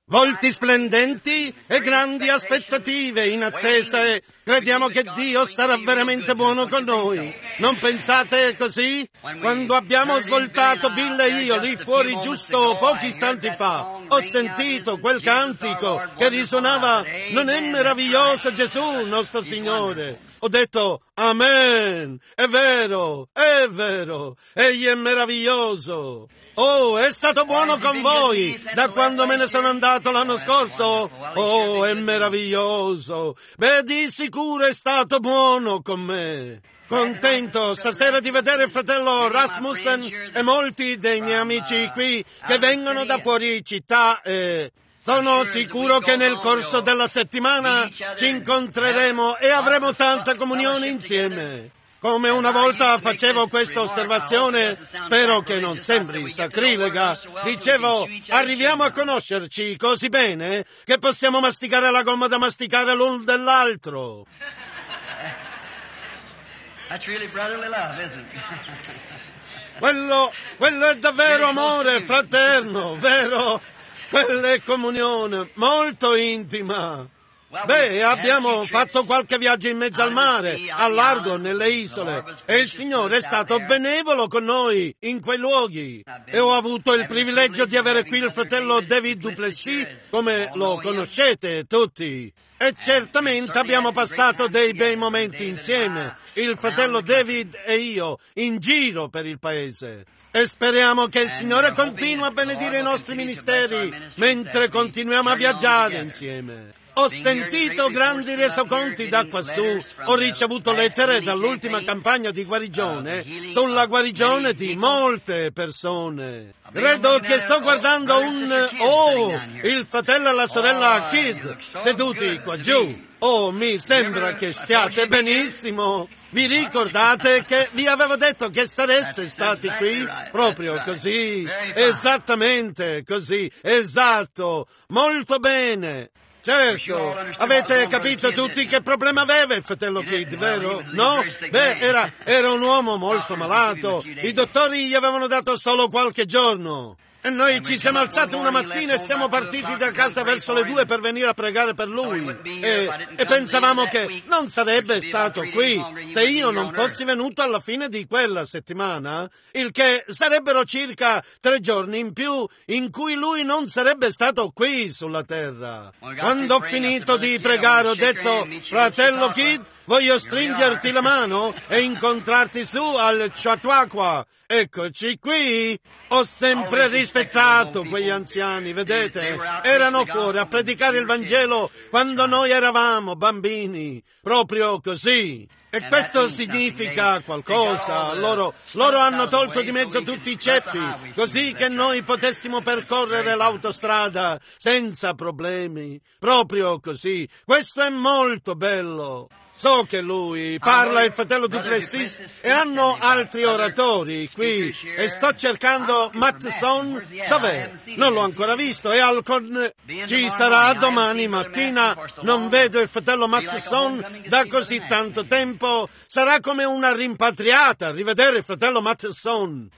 Volti splendenti e grandi aspettative in attesa e crediamo che Dio sarà veramente buono con noi. Non pensate così? Quando abbiamo svoltato Bill e io lì fuori giusto pochi istanti fa, ho sentito quel cantico che risuonava «Non è meraviglioso Gesù, nostro Signore?» Ho detto «Amen, è vero, Egli è meraviglioso». Oh, è stato buono con voi da quando me ne sono andato l'anno scorso? Oh, è meraviglioso. Beh, di sicuro è stato buono con me. Contento stasera di vedere il fratello Rasmussen e molti dei miei amici qui che vengono da fuori città e... Sono sicuro che nel corso della settimana ci incontreremo e avremo tanta comunione insieme. Come una volta facevo questa osservazione, spero che non sembri sacrilega, dicevo, arriviamo a conoscerci così bene che possiamo masticare la gomma da masticare l'un dell'altro. That's really brotherly love, isn't it? Quello è davvero amore fraterno, vero? Quella è comunione molto intima. Beh, abbiamo fatto qualche viaggio in mezzo al mare, al largo, nelle isole, e il Signore è stato benevolo con noi in quei luoghi. E ho avuto il privilegio di avere qui il fratello David Duplessis, come lo conoscete tutti. E certamente abbiamo passato dei bei momenti insieme, il fratello David e io, in giro per il paese. E speriamo che il Signore continui a benedire i nostri ministeri mentre continuiamo a viaggiare insieme. Ho sentito grandi resoconti da quassù, ho ricevuto lettere dall'ultima campagna di guarigione sulla guarigione di molte persone. Credo che sto guardando il fratello e la sorella Kidd seduti qua giù. Oh, mi sembra che stiate benissimo. Vi ricordate che vi avevo detto che sareste stati qui? Proprio così, esattamente così, esatto, molto bene. Certo, avete capito tutti che problema aveva il fratello Kidd, vero? No? Beh, era un uomo molto malato. I dottori gli avevano dato solo qualche giorno. E noi ci siamo alzati una mattina e siamo partiti da casa verso le 2 per venire a pregare per lui. E pensavamo che non sarebbe stato qui se io non fossi venuto alla fine di quella settimana, il che sarebbero circa 3 giorni in più in cui lui non sarebbe stato qui sulla terra. Quando ho finito di pregare ho detto, fratello Kidd, voglio stringerti la mano e incontrarti su al Chautauqua. Eccoci qui. Ho sempre rispettato quegli anziani, vedete? Erano fuori a predicare il Vangelo quando noi eravamo bambini, proprio così. E questo significa qualcosa. Loro hanno tolto di mezzo tutti i ceppi, così che noi potessimo percorrere l'autostrada senza problemi. Proprio così. Questo è molto bello. So che lui parla il fratello Duplessis e hanno altri oratori qui e sto cercando Mattson. Dov'è? Non l'ho ancora visto. E Alcorn ci sarà domani mattina. Non vedo il fratello Mattson da così tanto tempo. Sarà come una rimpatriata rivedere il fratello Mattson.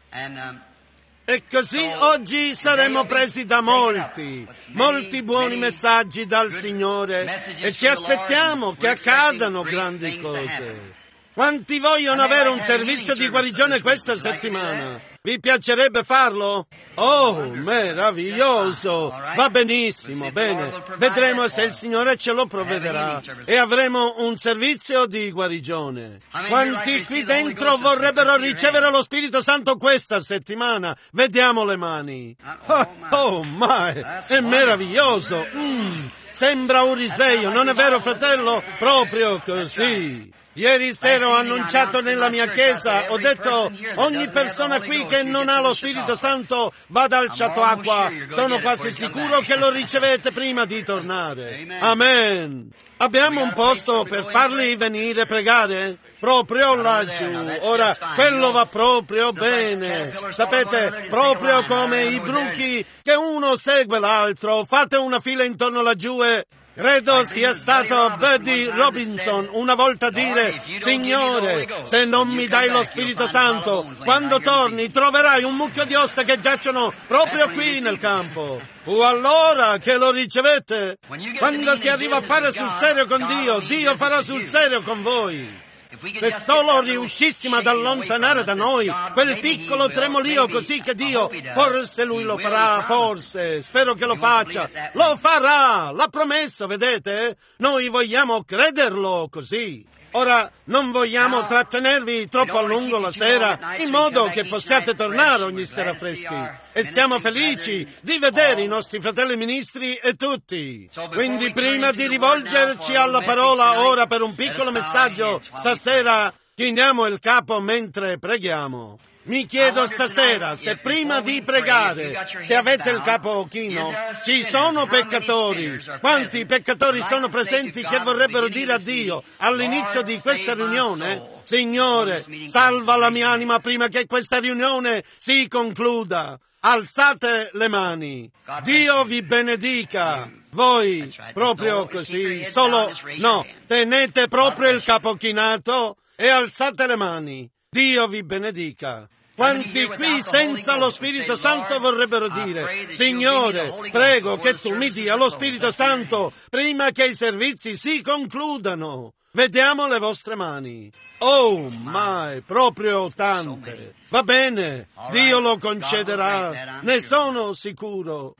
E così oggi saremo presi da molti buoni messaggi dal Signore e ci aspettiamo che accadano grandi cose. Quanti vogliono avere un servizio di guarigione questa settimana? Vi piacerebbe farlo? Oh, meraviglioso! Va benissimo, bene. Vedremo se il Signore ce lo provvederà e avremo un servizio di guarigione. Quanti qui dentro vorrebbero ricevere lo Spirito Santo questa settimana? Vediamo le mani. Oh, my! È meraviglioso! Sembra un risveglio, non è vero, fratello? Proprio così. Ieri sera ho annunciato nella mia chiesa, ho detto, ogni persona qui che non ha lo Spirito Santo vada al Chautauqua, sono quasi sicuro che lo ricevete prima di tornare. Amen. Abbiamo un posto per farli venire a pregare? Proprio laggiù. Ora, quello va proprio bene. Sapete, proprio come i bruchi che uno segue l'altro. Fate una fila intorno laggiù e... Credo sia stato Buddy Robinson una volta a dire: Signore, se non mi dai lo Spirito Santo, quando torni troverai un mucchio di ossa che giacciono proprio qui nel campo. Fu allora che lo ricevette. Quando si arriva a fare sul serio con Dio, Dio farà sul serio con voi. Se solo riuscissimo ad allontanare da noi quel piccolo tremolio, così che Dio, forse Lui lo farà, forse, spero che lo faccia, lo farà, l'ha promesso, vedete? Noi vogliamo crederlo così. Ora, non vogliamo trattenervi troppo a lungo la sera, in modo che possiate tornare ogni sera freschi. E siamo felici di vedere i nostri fratelli ministri e tutti. Quindi, prima di rivolgerci alla parola, ora per un piccolo messaggio, stasera chiniamo il capo mentre preghiamo. Mi chiedo stasera se prima di pregare, se avete il capo chino, ci sono peccatori. Quanti peccatori sono presenti che vorrebbero dire a Dio all'inizio di questa riunione: Signore, salva la mia anima prima che questa riunione si concluda. Alzate le mani. Dio vi benedica. Voi, proprio così, tenete proprio il capo chinato e alzate le mani. Dio vi benedica. Quanti qui senza lo Spirito Santo vorrebbero dire: Signore, prego che tu mi dia lo Spirito Santo prima che i servizi si concludano. Vediamo le vostre mani. Oh, mai, proprio tante. Va bene, Dio lo concederà, ne sono sicuro.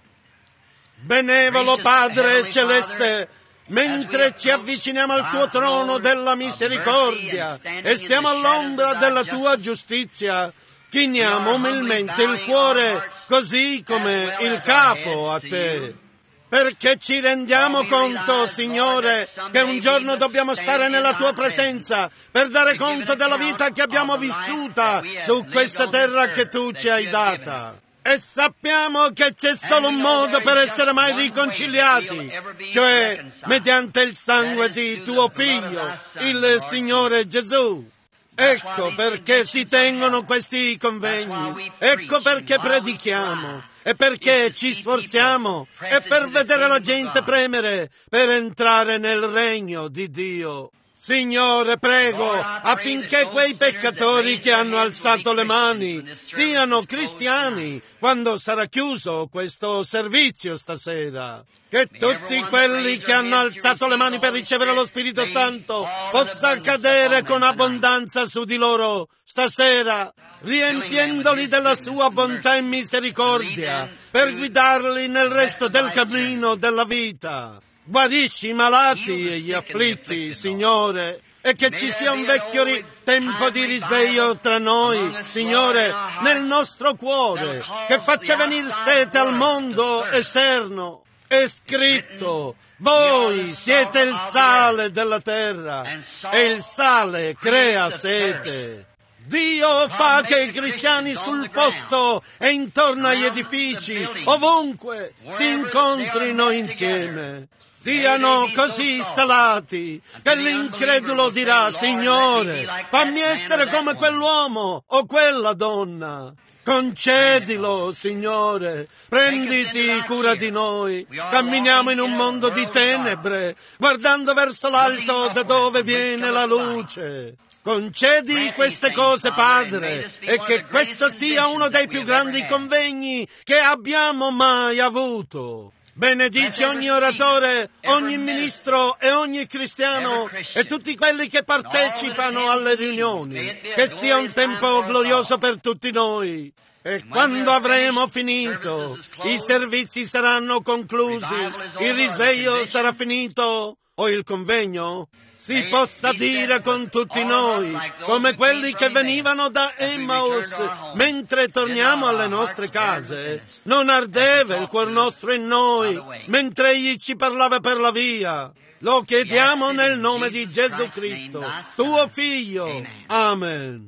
Benevolo Padre Celeste, mentre ci avviciniamo al tuo trono della misericordia e stiamo all'ombra della tua giustizia, chiniamo umilmente il cuore così come il capo a te. Perché ci rendiamo conto, Signore, che un giorno dobbiamo stare nella tua presenza per dare conto della vita che abbiamo vissuta su questa terra che tu ci hai data. E sappiamo che c'è solo un modo per essere mai riconciliati, cioè mediante il sangue di tuo Figlio, il Signore Gesù. Ecco perché si tengono questi convegni, ecco perché predichiamo, e perché ci sforziamo, e per vedere la gente premere per entrare nel regno di Dio. Signore, prego affinché quei peccatori che hanno alzato le mani siano cristiani quando sarà chiuso questo servizio stasera. Che tutti quelli che hanno alzato le mani per ricevere lo Spirito Santo possa cadere con abbondanza su di loro stasera, riempiendoli della sua bontà e misericordia per guidarli nel resto del cammino della vita. Guarisci i malati e gli afflitti, Signore, e che ci sia un vecchio tempo di risveglio tra noi, Signore, nel nostro cuore, che faccia venire sete al mondo esterno. È scritto: voi siete il sale della terra, e il sale crea sete. Dio fa che i cristiani sul posto e intorno agli edifici, ovunque, si incontrino insieme. Siano così salati che l'incredulo dirà: Signore, fammi essere come quell'uomo o quella donna. Concedilo, Signore, prenditi cura di noi. Camminiamo in un mondo di tenebre, guardando verso l'alto da dove viene la luce. Concedi queste cose, Padre, e che questo sia uno dei più grandi convegni che abbiamo mai avuto. Benedice ogni oratore, ogni ministro e ogni cristiano e tutti quelli che partecipano alle riunioni. Che sia un tempo glorioso per tutti noi. E quando avremo finito, i servizi saranno conclusi, il risveglio sarà finito o il convegno, si possa dire con tutti noi, come quelli che venivano da Emmaus, mentre torniamo alle nostre case, non ardeva il cuor nostro in noi, mentre egli ci parlava per la via. Lo chiediamo nel nome di Gesù Cristo, tuo Figlio. Amen.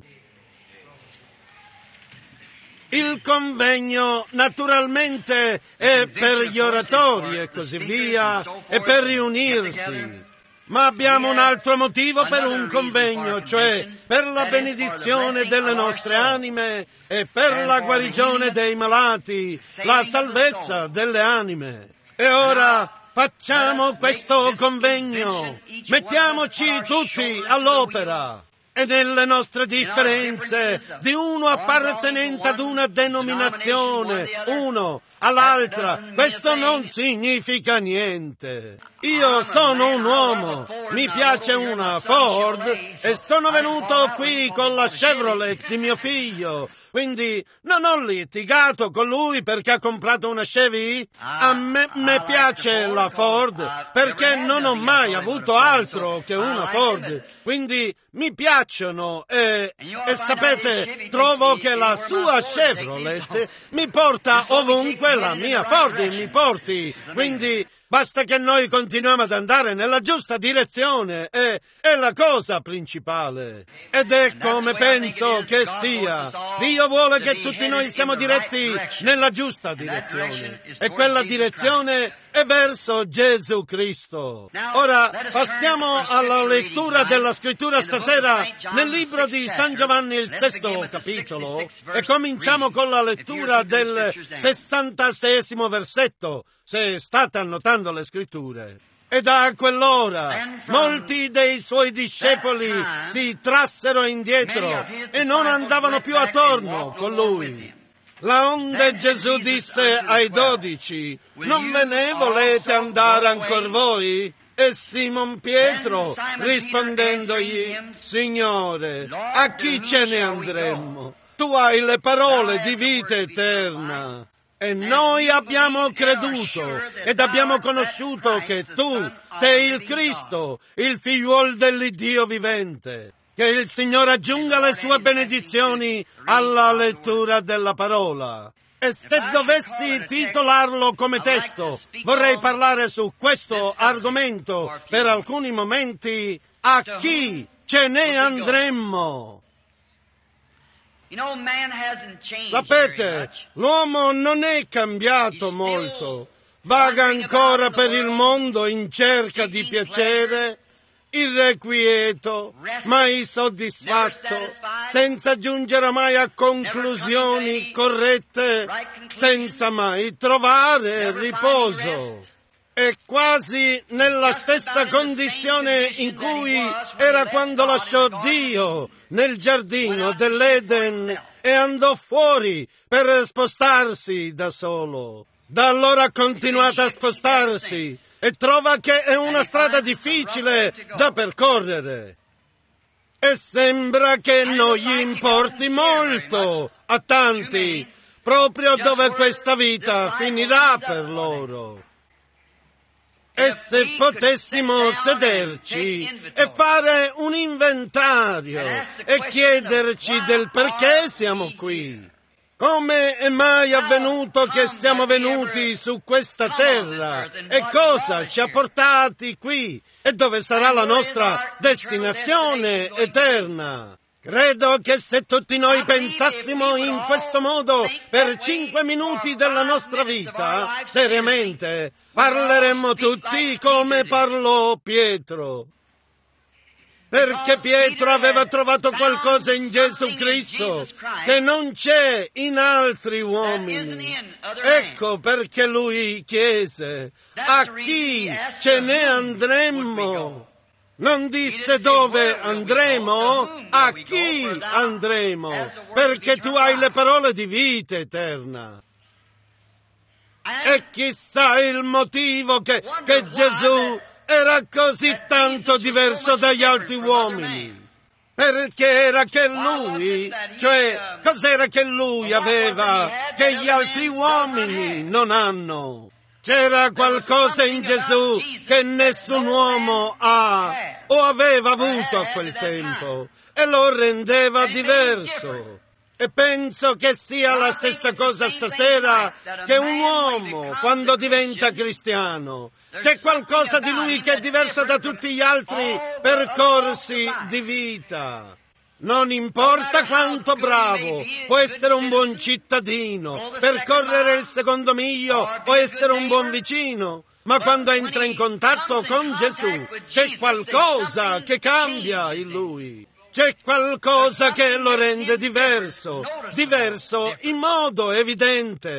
Il convegno naturalmente è per gli oratori e così via, e per riunirsi. Ma abbiamo un altro motivo per un convegno, cioè per la benedizione delle nostre anime e per la guarigione dei malati, la salvezza delle anime. E ora Facciamo questo convegno, mettiamoci tutti all'opera. E nelle nostre differenze, di uno appartenente ad una denominazione, uno all'altra, questo non significa niente. Io sono un uomo, mi piace una Ford e sono venuto qui con la Chevrolet di mio figlio, quindi non ho litigato con lui perché ha comprato una Chevy. A me piace la Ford perché non ho mai avuto altro che una Ford, quindi mi piacciono e sapete, trovo che la sua Chevrolet mi porta ovunque la mia Ford mi porti, quindi basta che noi continuiamo ad andare nella giusta direzione, è la cosa principale. Ed è come penso che sia. Dio vuole che tutti noi siamo diretti nella giusta direzione. E quella direzione è verso Gesù Cristo. Ora passiamo alla lettura della scrittura stasera nel libro di San Giovanni, il 6° capitolo, e cominciamo con la lettura del 66° versetto, se state annotando le scritture. E da quell'ora molti dei suoi discepoli si trassero indietro e non andavano più attorno con lui. Laonde Gesù disse ai 12, non ve ne volete andare ancor voi? E Simon Pietro rispondendogli, Signore, a chi ce ne andremmo? Tu hai le parole di vita eterna. E noi abbiamo creduto ed abbiamo conosciuto che tu sei il Cristo, il figliuolo dell'Iddio vivente. Che il Signore aggiunga le sue benedizioni alla lettura della parola. E se dovessi titolarlo come testo, vorrei parlare su questo argomento per alcuni momenti. A chi ce ne andremmo? Sapete, l'uomo non è cambiato molto, vaga ancora per il mondo in cerca di piacere, irrequieto, mai soddisfatto, senza giungere mai a conclusioni corrette, senza mai trovare riposo. È quasi nella stessa condizione in cui era quando lasciò Dio nel giardino dell'Eden e andò fuori per spostarsi da solo. Da allora ha continuato a spostarsi e trova che è una strada difficile da percorrere. E sembra che non gli importi molto a tanti, proprio dove questa vita finirà per loro. E se potessimo sederci e fare un inventario e chiederci del perché siamo qui. Come è mai avvenuto che siamo venuti su questa terra? E cosa ci ha portati qui? E dove sarà la nostra destinazione eterna? Credo che se tutti noi pensassimo in questo modo per 5 minuti della nostra vita, seriamente, parleremmo tutti come parlò Pietro. Perché Pietro aveva trovato qualcosa in Gesù Cristo che non c'è in altri uomini. Ecco perché lui chiese, a chi ce ne andremmo? Non disse dove andremo, a chi andremo, perché tu hai le parole di vita eterna. E chissà il motivo che Gesù era così tanto diverso dagli altri uomini. Perché era che lui, cioè cos'era che lui aveva che gli altri uomini non hanno? C'era qualcosa in Gesù che nessun uomo ha o aveva avuto a quel tempo e lo rendeva diverso. E penso che sia la stessa cosa stasera che un uomo quando diventa cristiano. C'è qualcosa di lui che è diverso da tutti gli altri percorsi di vita. Non importa quanto bravo, può essere un buon cittadino, percorrere il secondo miglio o essere un buon vicino, ma quando entra in contatto con Gesù c'è qualcosa che cambia in lui. C'è qualcosa che lo rende diverso in modo evidente.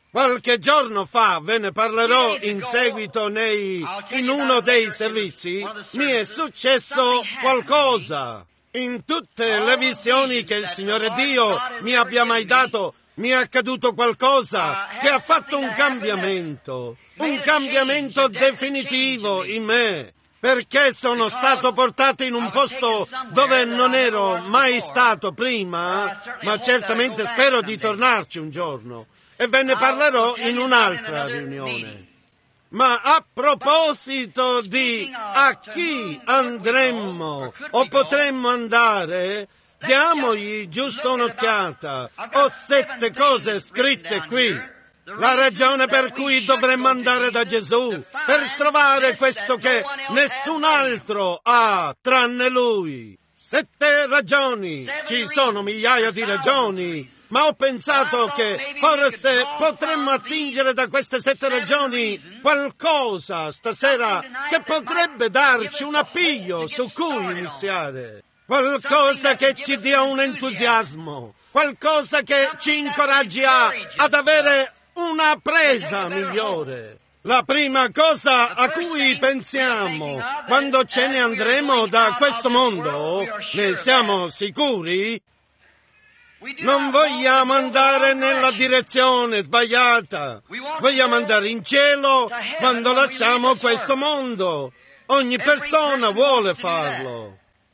Qualche giorno fa, ve ne parlerò in seguito in uno dei servizi, mi è successo qualcosa. In tutte le visioni che il Signore Dio mi abbia mai dato, mi è accaduto qualcosa che ha fatto un cambiamento definitivo in me, perché sono stato portato in un posto dove non ero mai stato prima, ma certamente spero di tornarci un giorno, e ve ne parlerò in un'altra riunione. Ma a proposito di a chi andremmo o potremmo andare, diamogli giusto un'occhiata. Ho 7 cose scritte qui. La ragione per cui dovremmo andare da Gesù, per trovare questo che nessun altro ha tranne Lui. 7 ragioni. Ci sono migliaia di ragioni, ma ho pensato che forse potremmo attingere da queste 7 ragioni qualcosa stasera che potrebbe darci un appiglio su cui iniziare. Qualcosa che ci dia un entusiasmo, qualcosa che ci incoraggi ad avere una presa migliore. La prima cosa a cui pensiamo quando ce ne andremo da questo mondo, ne siamo sicuri? Non vogliamo andare nella direzione sbagliata. Vogliamo andare in cielo quando lasciamo questo mondo. Ogni persona vuole farlo.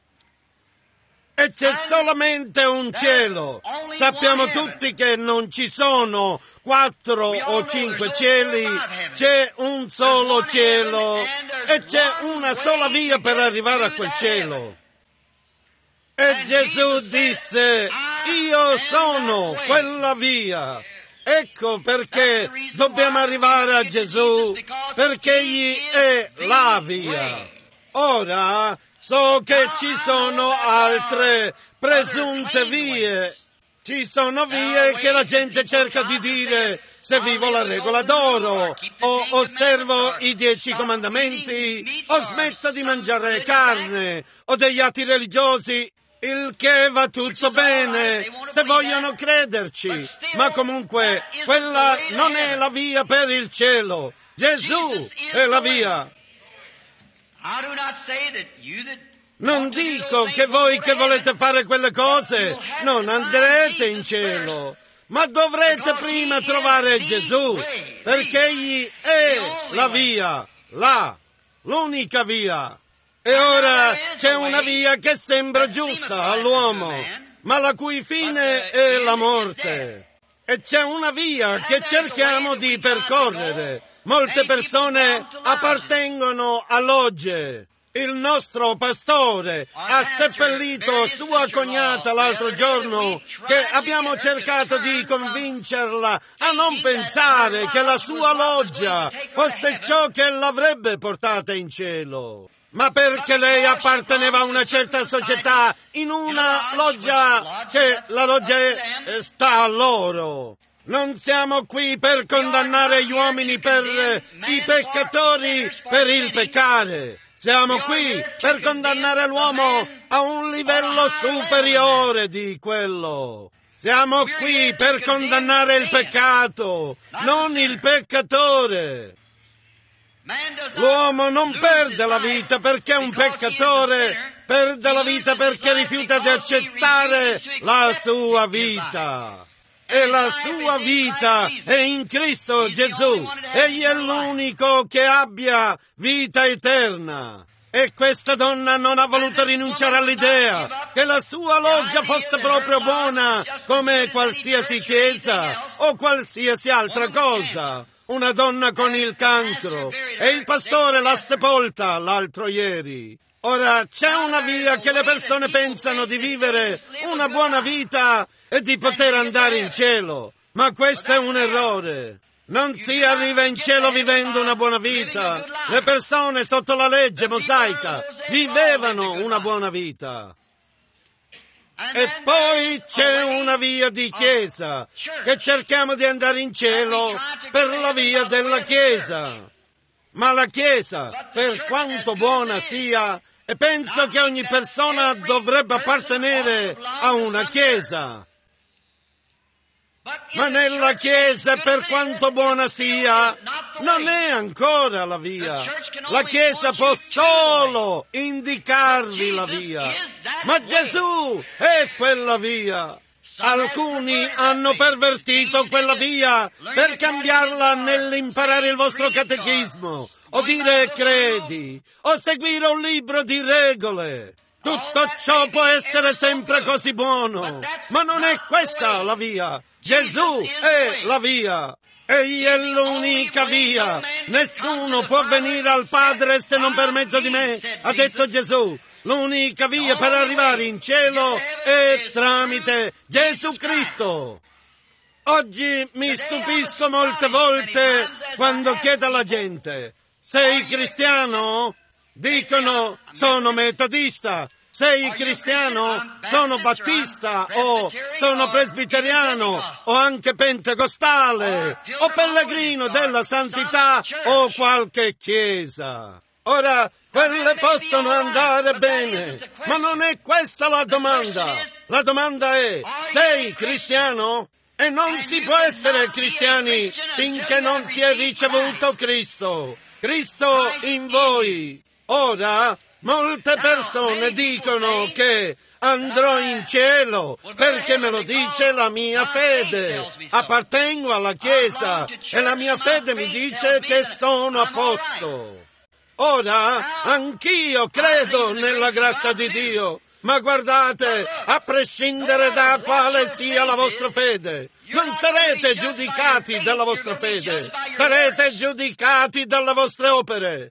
E c'è solamente un cielo. Sappiamo tutti che non ci sono 4 o 5 cieli, c'è un solo cielo e c'è una sola via per arrivare a quel cielo. E Gesù disse: io sono quella via. Ecco perché dobbiamo arrivare a Gesù, perché Egli è la via. Ora, so che ci sono altre presunte vie. Ci sono vie che la gente cerca di dire: se vivo la regola d'oro, o osservo i 10 comandamenti, o smetto di mangiare carne, o degli atti religiosi, il che va tutto bene, se vogliono crederci. Ma comunque, quella non è la via per il cielo. Gesù è la via. Non dico che voi che volete fare quelle cose non andrete in cielo, ma dovrete prima trovare Gesù, perché Egli è la via, l'unica via. E ora c'è una via che sembra giusta all'uomo, ma la cui fine è la morte. E c'è una via che cerchiamo di percorrere. Molte persone appartengono a logge. Il nostro pastore ha seppellito sua cognata l'altro giorno, che abbiamo cercato di convincerla a non pensare che la sua loggia fosse ciò che l'avrebbe portata in cielo. Ma perché lei apparteneva a una certa società, in una loggia che la loggia sta a loro. Non siamo qui per condannare gli uomini per i peccatori per il peccare. Siamo qui per condannare l'uomo a un livello superiore di quello. Siamo qui per condannare il peccato, non il peccatore. L'uomo non perde la vita perché è un peccatore, perde la vita perché rifiuta di accettare la sua vita. E la sua vita è in Cristo Gesù. Egli è l'unico che abbia vita eterna. E questa donna non ha voluto rinunciare all'idea che la sua loggia fosse proprio buona come qualsiasi chiesa o qualsiasi altra cosa. Una donna con il cancro, e il pastore l'ha sepolta l'altro ieri. Ora c'è una via che le persone pensano di vivere una buona vita e di poter andare in cielo, ma questo è un errore. Non si arriva in cielo vivendo una buona vita. Le persone sotto la legge mosaica vivevano una buona vita. E poi c'è una via di chiesa, che cerchiamo di andare in cielo per la via della chiesa. Ma la chiesa, per quanto buona sia, e penso che ogni persona dovrebbe appartenere a una chiesa. Ma nella Chiesa, per quanto buona sia, non è ancora la via. La Chiesa può solo indicarvi la via. Ma Gesù è quella via. Alcuni hanno pervertito quella via per cambiarla nell'imparare il vostro catechismo, o dire credi, o seguire un libro di regole. Tutto ciò può essere sempre così buono, ma non è questa la via. Gesù è la via. Egli è l'unica via. Nessuno può venire al Padre se non per mezzo di me, ha detto Gesù. L'unica via per arrivare in cielo è tramite Gesù Cristo. Oggi mi stupisco molte volte quando chiedo alla gente: sei cristiano? Dicono: sono metodista. Sei cristiano? Sono battista, o sono presbiteriano, o anche pentecostale, o pellegrino della santità, o qualche chiesa. Ora, quelle possono andare bene, ma non è questa la domanda. La domanda è: sei cristiano? E non si può essere cristiani finché non si è ricevuto Cristo. Cristo in voi. Ora, molte persone dicono che andrò in cielo perché me lo dice la mia fede. Appartengo alla Chiesa e la mia fede mi dice che sono a posto. Ora, anch'io credo nella grazia di Dio, ma guardate, a prescindere da quale sia la vostra fede, non sarete giudicati dalla vostra fede, sarete giudicati dalle vostre opere.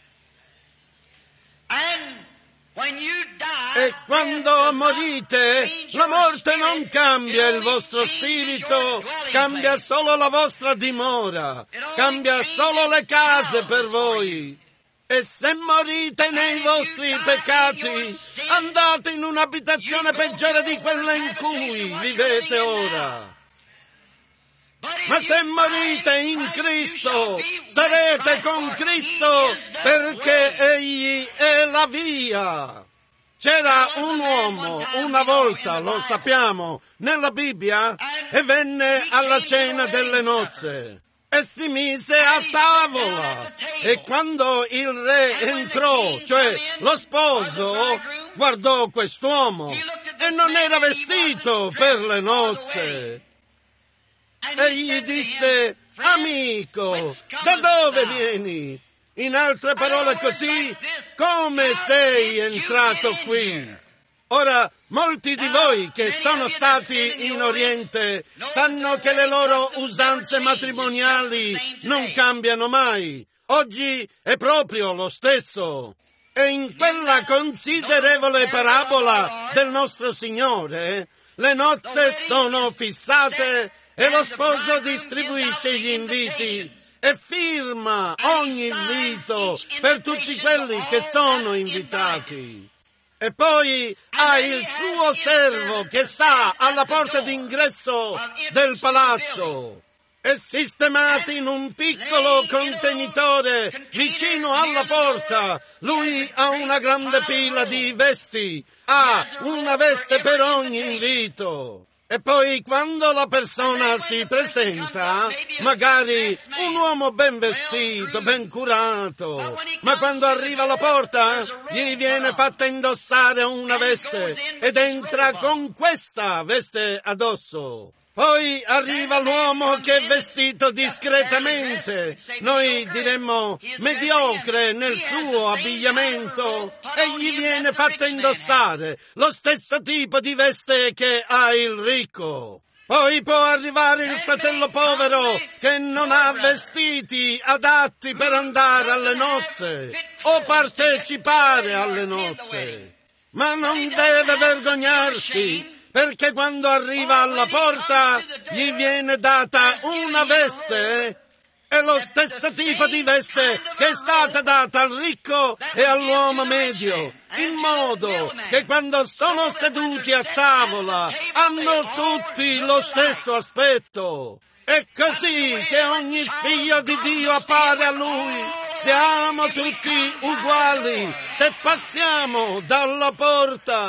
E quando morite, la morte non cambia il vostro spirito, cambia solo la vostra dimora, cambia solo le case per voi. E se morite nei vostri peccati, andate in un'abitazione peggiore di quella in cui vivete ora. Ma se morite in Cristo, sarete con Cristo, perché Egli è la via. C'era un uomo, una volta, lo sappiamo, nella Bibbia, e venne alla cena delle nozze. E si mise a tavola. E quando il re entrò, cioè lo sposo, guardò quest'uomo e non era vestito per le nozze. E gli disse: amico, da dove vieni? In altre parole così, come sei entrato qui? Ora, molti di voi che sono stati in Oriente sanno che le loro usanze matrimoniali non cambiano mai. Oggi è proprio lo stesso. E in quella considerevole parabola del nostro Signore, le nozze sono fissate e lo sposo distribuisce gli inviti e firma ogni invito per tutti quelli che sono invitati. E poi ha il suo servo che sta alla porta d'ingresso del palazzo. E sistemati in un piccolo contenitore vicino alla porta, lui ha una grande pila di vesti, ha una veste per ogni invito. E poi quando la persona si presenta, magari un uomo ben vestito, ben curato, ma quando arriva alla porta gli viene fatta indossare una veste ed entra con questa veste addosso. Poi arriva l'uomo che è vestito discretamente, noi diremmo mediocre nel suo abbigliamento, e gli viene fatto indossare lo stesso tipo di veste che ha il ricco. Poi può arrivare il fratello povero che non ha vestiti adatti per andare alle nozze o partecipare alle nozze, ma non deve vergognarsi, perché quando arriva alla porta gli viene data una veste, è lo stesso tipo di veste che è stata data al ricco e all'uomo medio, in modo che quando sono seduti a tavola hanno tutti lo stesso aspetto. È così che ogni figlio di Dio appare a Lui. Siamo tutti uguali se passiamo dalla porta.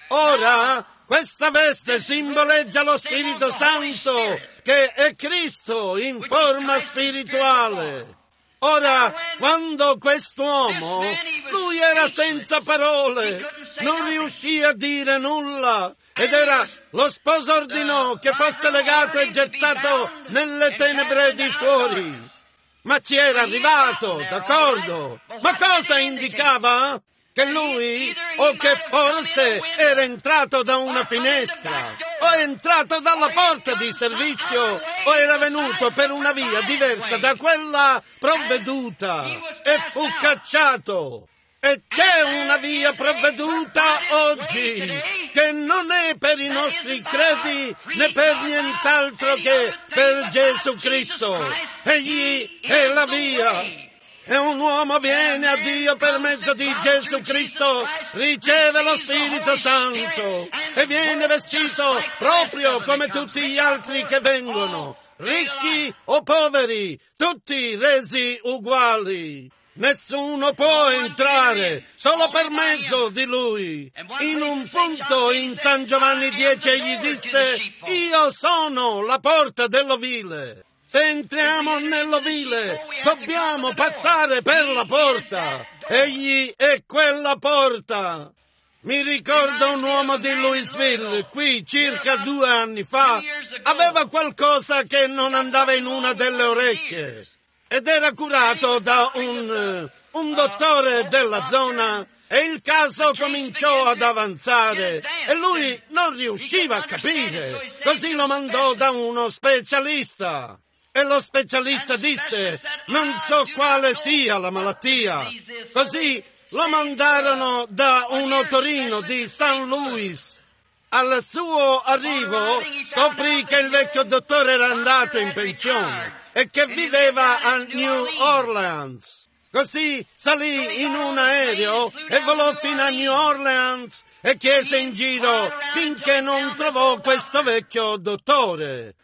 Ora, questa veste simboleggia lo Spirito Santo, che è Cristo in forma spirituale. Ora, quando quest'uomo, lui era senza parole, non riuscì a dire nulla, ed era lo sposo ordinò che fosse legato e gettato nelle tenebre di fuori. Ma ci era arrivato, d'accordo? Ma cosa indicava? Che lui, o che forse era entrato da una finestra, o è entrato dalla porta di servizio, o era venuto per una via diversa da quella provveduta e fu cacciato. E c'è una via provveduta oggi, che non è per i nostri credi né per nient'altro che per Gesù Cristo. Egli è la via. E un uomo viene a Dio per mezzo di Gesù Cristo, riceve lo Spirito Santo e viene vestito proprio come tutti gli altri che vengono, ricchi o poveri, tutti resi uguali. Nessuno può entrare, solo per mezzo di Lui. In un punto in San Giovanni 10 egli disse: io sono la porta dell'ovile. Se entriamo nell'ovile, dobbiamo passare per la porta. Egli è quella porta. Mi ricordo un uomo di Louisville, qui circa 2 anni fa, aveva qualcosa che non andava in una delle orecchie ed era curato da un dottore della zona. E il caso cominciò ad avanzare e lui non riusciva a capire. Così lo mandò da uno specialista. E lo specialista disse: non so quale sia la malattia. Così lo mandarono da un otorino di St. Louis. Al suo arrivo scoprì che il vecchio dottore era andato in pensione e che viveva a New Orleans. Così salì in un aereo e volò fino a New Orleans e chiese in giro finché non trovò questo vecchio dottore.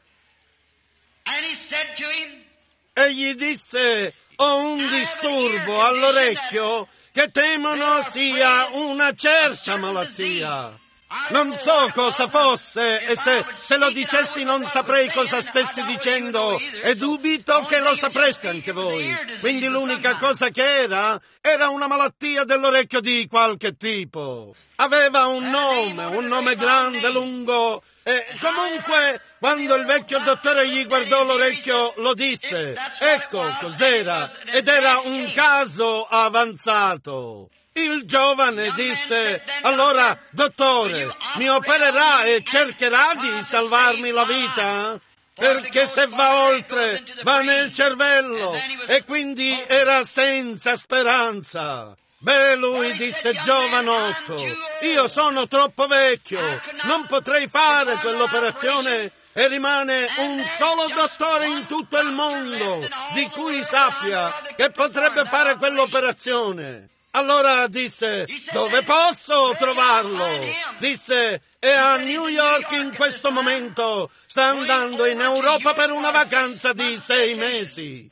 E gli disse: ho un disturbo all'orecchio che temono sia una certa malattia. Non so cosa fosse e se lo dicessi non saprei cosa stessi dicendo e dubito che lo sapreste anche voi. Quindi l'unica cosa che era una malattia dell'orecchio di qualche tipo. Aveva un nome grande, lungo. E comunque, quando il vecchio dottore gli guardò l'orecchio, lo disse. Ecco cos'era, ed era un caso avanzato. Il giovane disse: allora, dottore, mi opererà e cercherà di salvarmi la vita? Perché se va oltre, va nel cervello, e quindi era senza speranza. Beh, lui disse: giovanotto, io sono troppo vecchio, non potrei fare quell'operazione e rimane un solo dottore in tutto il mondo di cui sappia che potrebbe fare quell'operazione. Allora disse: dove posso trovarlo? Disse: è a New York in questo momento, sta andando in Europa per una vacanza di 6 mesi.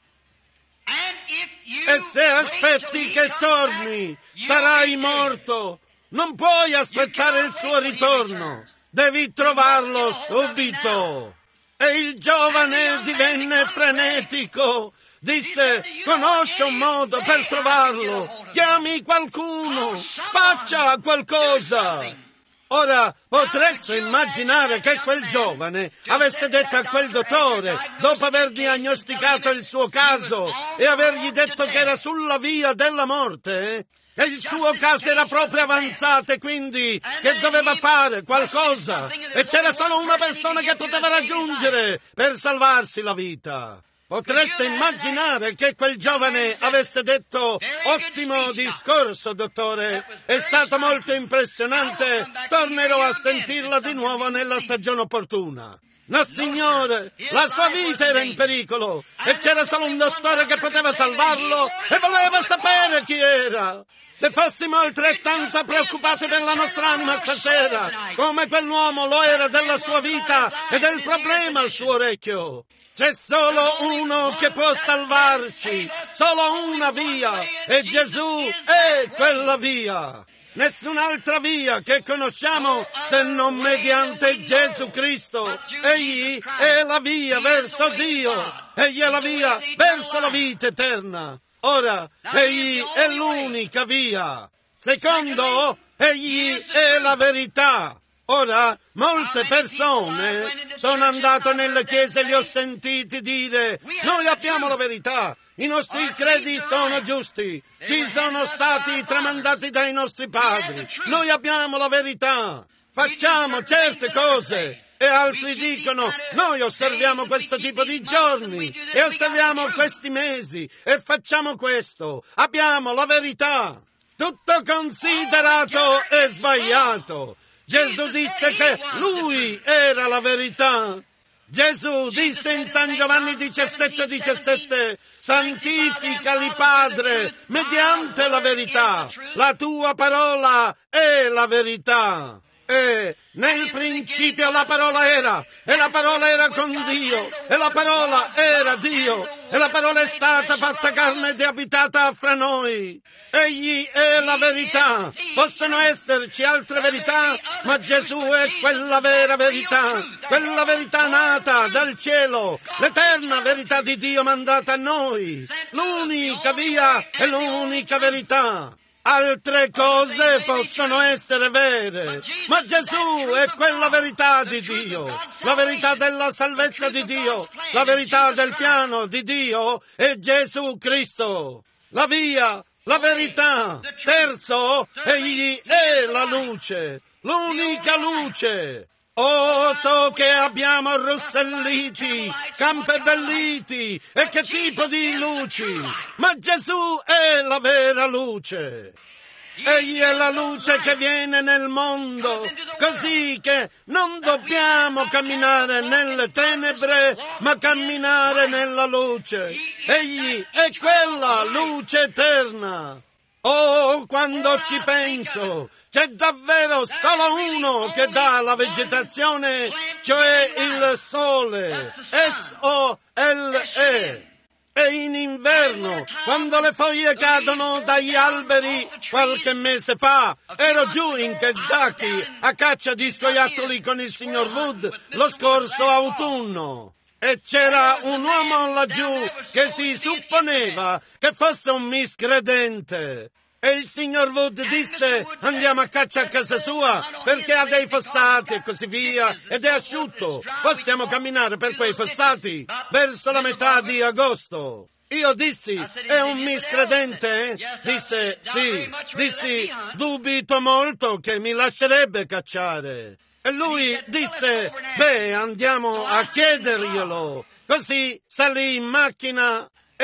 E se aspetti che torni, sarai morto. Non puoi aspettare il suo ritorno. Devi trovarlo subito. E il giovane divenne frenetico. Disse: conosce un modo per trovarlo. Chiami qualcuno. Faccia qualcosa. Ora, potreste immaginare che quel giovane avesse detto a quel dottore, dopo aver diagnosticato il suo caso e avergli detto che era sulla via della morte, che il suo caso era proprio avanzato e quindi che doveva fare qualcosa e c'era solo una persona che poteva raggiungere per salvarsi la vita. Potreste immaginare che quel giovane avesse detto: ottimo discorso, dottore, è stato molto impressionante, tornerò a sentirla di nuovo nella stagione opportuna. No, signore, la sua vita era in pericolo e c'era solo un dottore che poteva salvarlo e voleva sapere chi era. Se fossimo altrettanto preoccupati per la nostra anima stasera, come quell'uomo lo era della sua vita e del problema al suo orecchio. C'è solo uno che può salvarci, solo una via, e Gesù è quella via. nessun'altra via che conosciamo se non mediante Gesù Cristo. Egli è la via verso Dio, egli è la via verso la vita eterna. Ora, egli è l'unica via. Secondo, egli è la verità. Ora, molte persone sono andate nelle chiese e li ho sentiti dire: noi abbiamo la verità, i nostri credi sono giusti, ci sono stati tramandati dai nostri padri, noi abbiamo la verità, facciamo certe cose. E altri dicono: noi osserviamo questo tipo di giorni e osserviamo questi mesi e facciamo questo, abbiamo la verità. Tutto considerato e sbagliato. Gesù disse che Lui era la verità. Gesù disse in San Giovanni 17:17: santificali, Padre, mediante la verità. La tua parola è la verità. E nel principio la parola era, e la parola era con Dio, e la parola era Dio, e la parola è stata fatta carne ed è abitata fra noi. Egli è la verità. Possono esserci altre verità, ma Gesù è quella vera verità, quella verità nata dal cielo, l'eterna verità di Dio mandata a noi, l'unica via e l'unica verità. Altre cose possono essere vere, ma Gesù è quella verità di Dio, la verità della salvezza di Dio, la verità del piano di Dio è Gesù Cristo, la via, la verità. Terzo, egli è la luce, l'unica luce. Oh, so che abbiamo rosselliti, campebelliti e che tipo di luci, ma Gesù è la vera luce. Egli è la luce che viene nel mondo, così che non dobbiamo camminare nelle tenebre, ma camminare nella luce. Egli è quella luce eterna. Oh, quando ci penso, c'è davvero solo uno che dà la vegetazione, cioè il sole, S-O-L-E. E in inverno, quando le foglie cadono dagli alberi, qualche mese fa, ero giù in Kentucky a caccia di scoiattoli con il signor Wood lo scorso autunno. E c'era un uomo laggiù che si supponeva che fosse un miscredente. E il signor Wood disse: andiamo a caccia a casa sua perché ha dei fossati e così via ed è asciutto. Possiamo camminare per quei fossati verso la metà di agosto. Io dissi: è un miscredente? Disse: sì. Dissi: dubito molto che mi lascerebbe cacciare. E lui disse: beh, andiamo a chiederglielo. Così salì in macchina e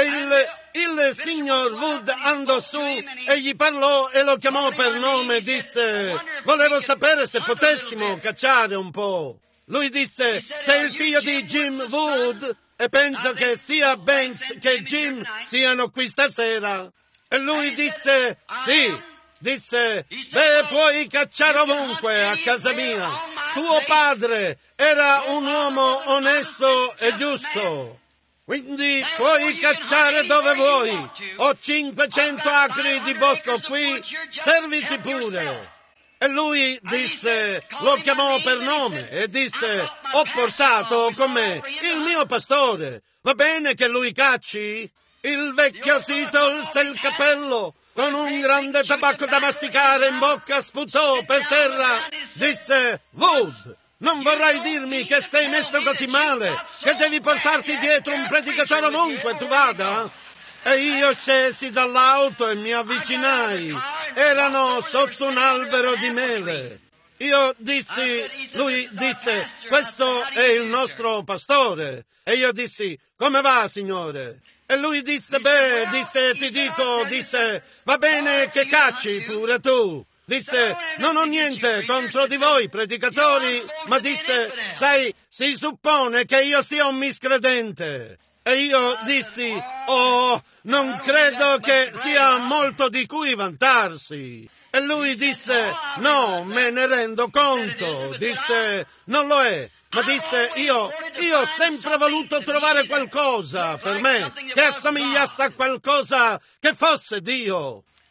il signor Wood andò su e gli parlò e lo chiamò per nome e disse: volevo sapere se potessimo cacciare un po'. Lui disse: sei il figlio di Jim Wood? E penso che sia Banks che Jim siano qui stasera. E lui disse: sì. Disse: beh, puoi cacciare ovunque a casa mia. Tuo padre era un uomo onesto e giusto. Quindi puoi cacciare dove vuoi. Ho 500 acri di bosco qui, serviti pure. E lui disse, lo chiamò per nome e disse: ho portato con me il mio pastore. Va bene che lui cacci? Il vecchio si tolse il cappello, con un grande tabacco da masticare in bocca sputò per terra. Disse: Wood, non vorrai dirmi che sei messo così male, che devi portarti dietro un predicatore ovunque tu vada? E io scesi dall'auto e mi avvicinai. Erano sotto un albero di mele. Io dissi, lui disse: questo è il nostro pastore. E io dissi: come va, signore? E lui disse: beh, disse, ti dico, disse, va bene che cacci pure tu. Disse: non ho niente contro di voi, predicatori, ma disse: sai, si suppone che io sia un miscredente. E io dissi: oh, non credo che sia molto di cui vantarsi. E lui disse: no, me ne rendo conto. Disse: non lo è. Ma disse: io ho sempre voluto trovare qualcosa per me che assomigliasse a qualcosa che fosse Dio.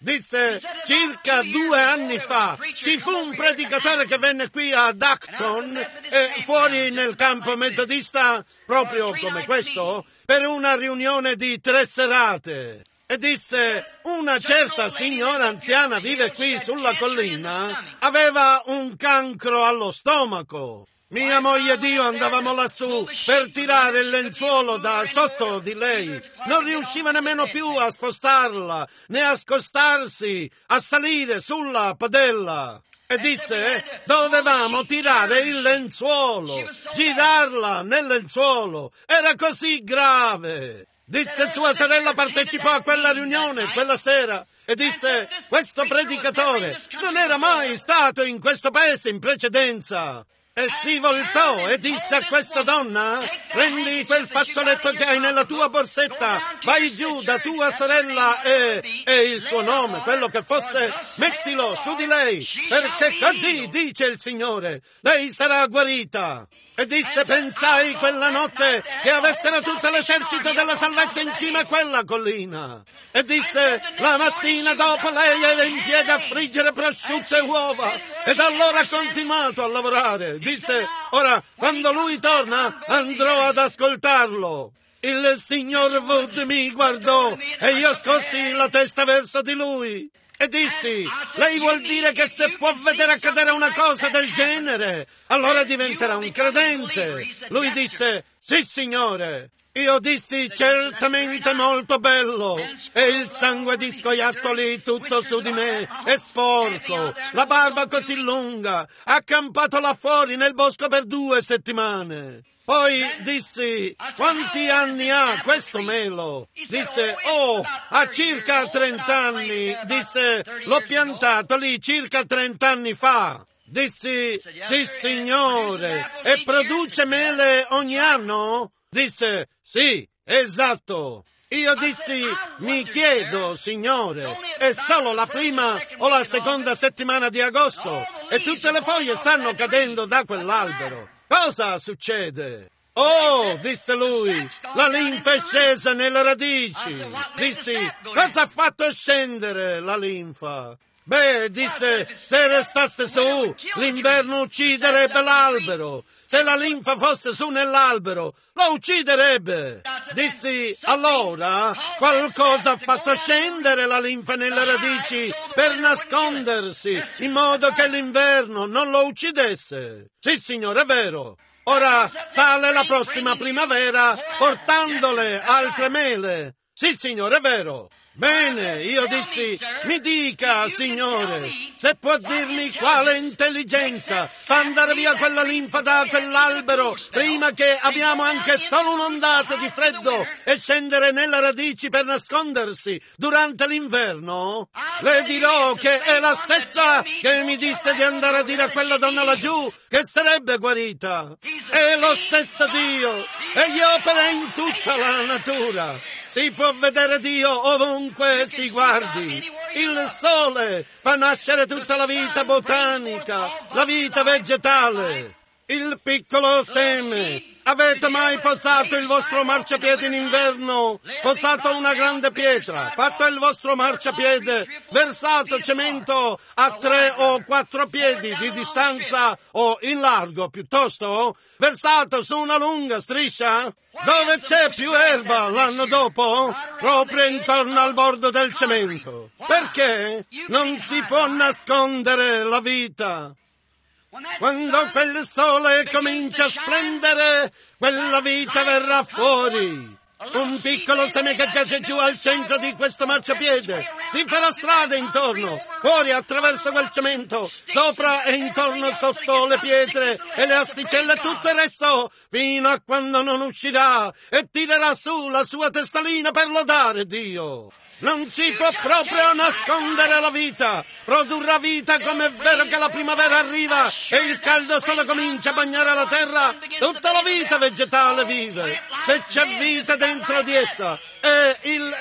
Disse, circa 2 anni fa ci fu un predicatore che venne qui ad Acton, fuori nel campo metodista, proprio come questo, per una riunione di 3 serate. E disse, una certa signora anziana vive qui sulla collina, aveva un cancro allo stomaco. Mia moglie ed io andavamo lassù per tirare il lenzuolo da sotto di lei. Non riusciva nemmeno più a spostarla, né a scostarsi, a salire sulla padella. E disse, dovevamo tirare il lenzuolo, girarla nel lenzuolo. Era così grave. Disse, sua sorella partecipò a quella riunione quella sera e disse, questo predicatore non era mai stato in questo paese in precedenza. E si voltò e disse a questa donna, prendi quel fazzoletto che hai nella tua borsetta, vai giù da tua sorella e il suo nome, quello che fosse, mettilo su di lei, perché così dice il Signore, lei sarà guarita. E disse, pensai quella notte che avessero tutto l'esercito della salvezza in cima a quella collina. E disse, la mattina dopo lei era in piedi a friggere prosciutto e uova. Ed allora ha continuato a lavorare. Disse, ora, quando lui torna, andrò ad ascoltarlo. Il signor Wood mi guardò e io scossi la testa verso di lui. E dissi, lei vuol dire che se può vedere accadere una cosa del genere, allora diventerà un credente. Lui disse, sì signore. Io dissi, certamente molto bello. E il sangue di scoiattoli tutto su di me, è sporco, la barba così lunga, accampato là fuori nel bosco per 2 settimane. Poi dissi, quanti anni ha questo melo? Disse, ha circa 30 anni. Disse, l'ho piantato lì circa 30 anni fa. Dissi, sì signore, e produce mele ogni anno? Disse, sì, esatto. Io dissi, mi chiedo, signore, è solo la prima o la seconda settimana di agosto e tutte le foglie stanno cadendo da quell'albero. Cosa succede? Oh, disse lui, la linfa è scesa nelle radici. Dissi, cosa ha fatto scendere la linfa? Beh, disse, se restasse su, l'inverno ucciderebbe l'albero. Se la linfa fosse su nell'albero, lo ucciderebbe. Dissi, allora, qualcosa ha fatto scendere la linfa nelle radici per nascondersi, in modo che l'inverno non lo uccidesse. Sì, signore, è vero. Ora sale la prossima primavera portandole altre mele. Sì, signore, è vero. Bene, io dissi, mi dica, signore, se può dirmi quale intelligenza fa andare via quella linfa da quell'albero prima che abbiamo anche solo un'ondata di freddo e scendere nelle radici per nascondersi durante l'inverno? Le dirò che è la stessa che mi disse di andare a dire a quella donna laggiù che sarebbe guarita. È lo stesso Dio e gli opera in tutta la natura. Si può vedere Dio ovunque si guardi. Il sole fa nascere tutta la vita botanica, la vita vegetale. Il piccolo seme. Avete mai posato il vostro marciapiede in inverno? Posato una grande pietra, fatto il vostro marciapiede, versato cemento a 3 o 4 piedi di distanza o in largo piuttosto, versato su una lunga striscia? Dove c'è più erba l'anno dopo? Proprio intorno al bordo del cemento. Perché? Non si può nascondere la vita. Quando quel sole comincia a splendere, quella vita verrà fuori. Un piccolo seme che giace giù al centro di questo marciapiede si farà strada intorno, fuori attraverso quel cemento, sopra e intorno sotto le pietre e le asticelle e tutto il resto, fino a quando non uscirà e tirerà su la sua testalina per lodare Dio. Non si può proprio nascondere la vita. Produrrà vita come è vero che la primavera arriva e il caldo sole comincia a bagnare la terra. Tutta la vita vegetale vive, se c'è vita dentro di essa. È il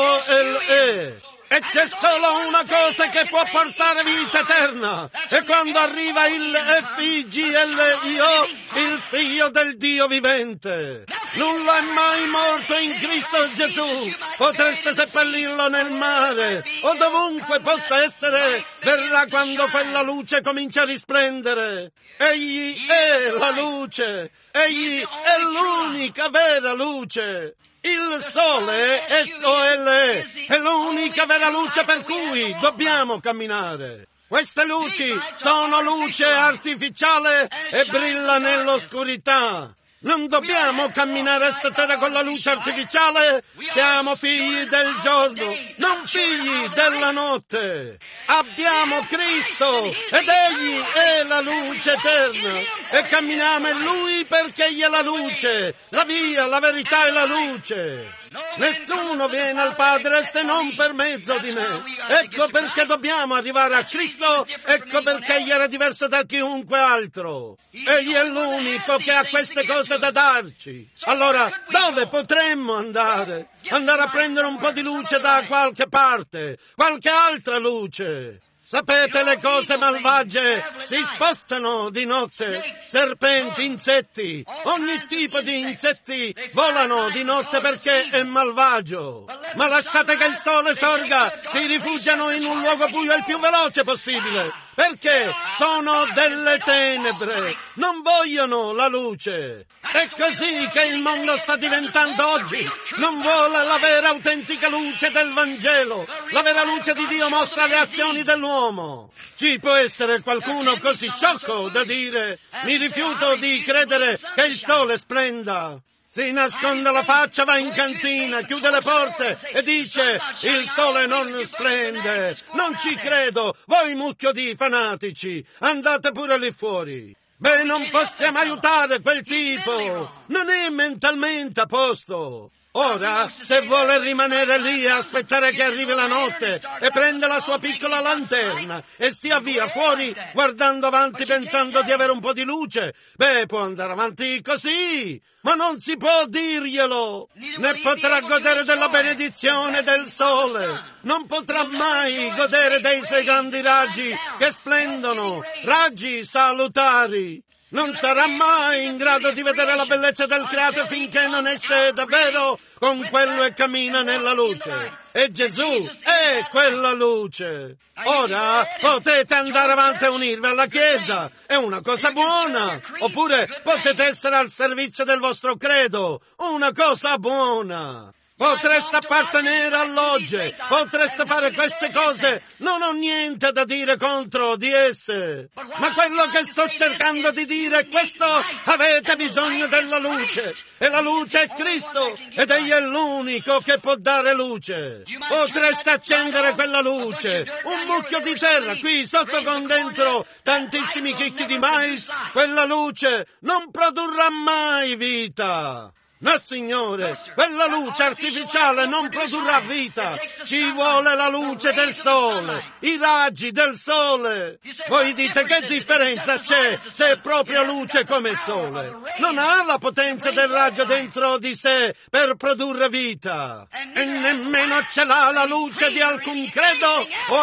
S-O-L-E. E c'è solo una cosa che può portare vita eterna. E quando arriva il F-I-G-L-I-O, il figlio del Dio vivente. Nulla è mai morto in Cristo Gesù. Potreste seppellirlo nel mare o dovunque possa essere. Verrà quando quella luce comincia a risplendere. Egli è la luce. Egli è l'unica vera luce. Il sole, esso è l'unica vera luce per cui dobbiamo camminare. Queste luci sono luce artificiale e brilla nell'oscurità. Non dobbiamo camminare stasera con la luce artificiale. Siamo figli del giorno, non figli della notte. Abbiamo Cristo ed Egli è la luce eterna. E camminiamo in Lui perché Egli è la luce, la via, la verità e la luce. Nessuno viene al Padre se non per mezzo di me. Ecco perché dobbiamo arrivare a Cristo, ecco perché Egli era diverso da chiunque altro. Egli è l'unico che ha queste cose da darci. Allora, dove potremmo andare? Andare a prendere un po' di luce da qualche parte, qualche altra luce. Sapete, le cose malvagie si spostano di notte. Serpenti, insetti, ogni tipo di insetti volano di notte perché è malvagio. Ma lasciate che il sole sorga, si rifugiano in un luogo buio il più veloce possibile. Perché sono delle tenebre, non vogliono la luce. È così che il mondo sta diventando oggi. Non vuole la vera autentica luce del Vangelo. La vera luce di Dio mostra le azioni dell'uomo. Ci può essere qualcuno così sciocco da dire: mi rifiuto di credere che il sole splenda. Si nasconde la faccia, va in cantina, chiude le porte e dice: il sole non splende. Non ci credo, voi mucchio di fanatici, andate pure lì fuori. Beh, non possiamo aiutare quel tipo, non è mentalmente a posto. Ora, se vuole rimanere lì e aspettare che arrivi la notte e prende la sua piccola lanterna e stia via fuori guardando avanti pensando di avere un po' di luce, beh, può andare avanti così, ma non si può dirglielo. Ne potrà godere della benedizione del sole, non potrà mai godere dei suoi grandi raggi che splendono, raggi salutari. Non sarà mai in grado di vedere la bellezza del creato finché non esce davvero con quello e cammina nella luce. E Gesù è quella luce. Ora potete andare avanti e unirvi alla Chiesa, è una cosa buona. Oppure potete essere al servizio del vostro credo, una cosa buona. Potreste appartenere all'oggi, potreste fare queste cose, non ho niente da dire contro di esse. Ma quello che sto cercando di dire è questo: avete bisogno della luce, e la luce è Cristo, ed Egli è l'unico che può dare luce. Potreste accendere quella luce, un mucchio di terra qui sotto con dentro tantissimi chicchi di mais, quella luce non produrrà mai vita. No, Signore, quella luce artificiale non produrrà vita. Ci vuole la luce del sole, i raggi del sole. Voi dite: che differenza c'è se è proprio luce come il sole? Non ha la potenza del raggio dentro di sé per produrre vita. E nemmeno ce l'ha la luce di alcun credo o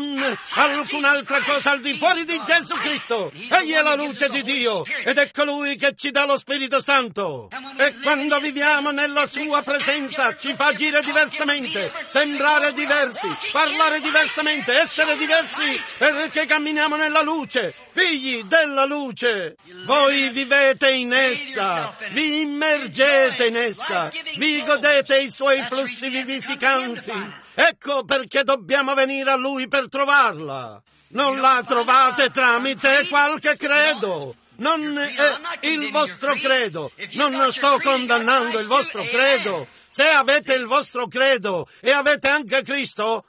alcun'altra cosa al di fuori di Gesù Cristo. Egli è la luce di Dio ed è colui che ci dà lo Spirito Santo. E quando viviamo nella sua presenza ci fa agire diversamente, sembrare diversi, parlare diversamente, essere diversi, perché camminiamo nella luce, figli della luce. Voi vivete in essa, vi immergete in essa, vi godete i suoi flussi vivificanti. Ecco perché dobbiamo venire a Lui per trovarla. Non la trovate tramite qualche credo. Non è il vostro credo, non sto condannando il vostro credo. Se avete il vostro credo e avete anche Cristo,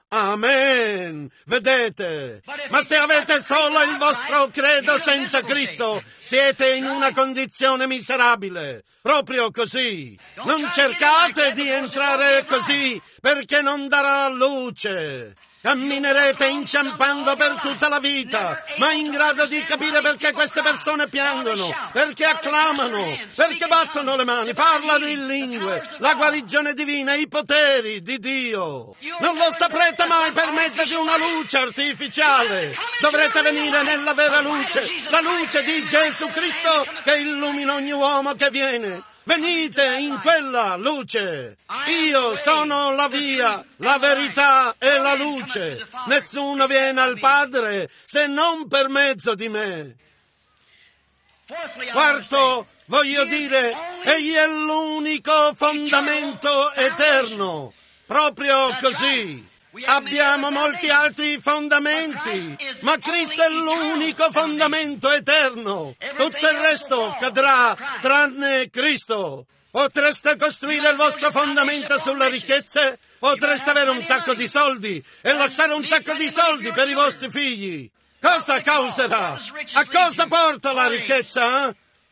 amen, vedete. Ma se avete solo il vostro credo senza Cristo, siete in una condizione miserabile, proprio così. Non cercate di entrare così, perché non darà luce. Camminerete inciampando per tutta la vita, ma in grado di capire perché queste persone piangono, perché acclamano, perché battono le mani, parlano in lingue, la guarigione divina, i poteri di Dio. Non lo saprete mai per mezzo di una luce artificiale. Dovrete venire nella vera luce, la luce di Gesù Cristo che illumina ogni uomo che viene. Venite in quella luce. Io sono la via, la verità e la luce. Nessuno viene al Padre se non per mezzo di me. Quarto, voglio dire, egli è l'unico fondamento eterno. Proprio così. Abbiamo molti altri fondamenti, ma Cristo è l'unico fondamento eterno. Tutto il resto cadrà tranne Cristo. Potreste costruire il vostro fondamento sulle ricchezze, potreste avere un sacco di soldi e lasciare un sacco di soldi per i vostri figli. Cosa causerà? A cosa porta la ricchezza?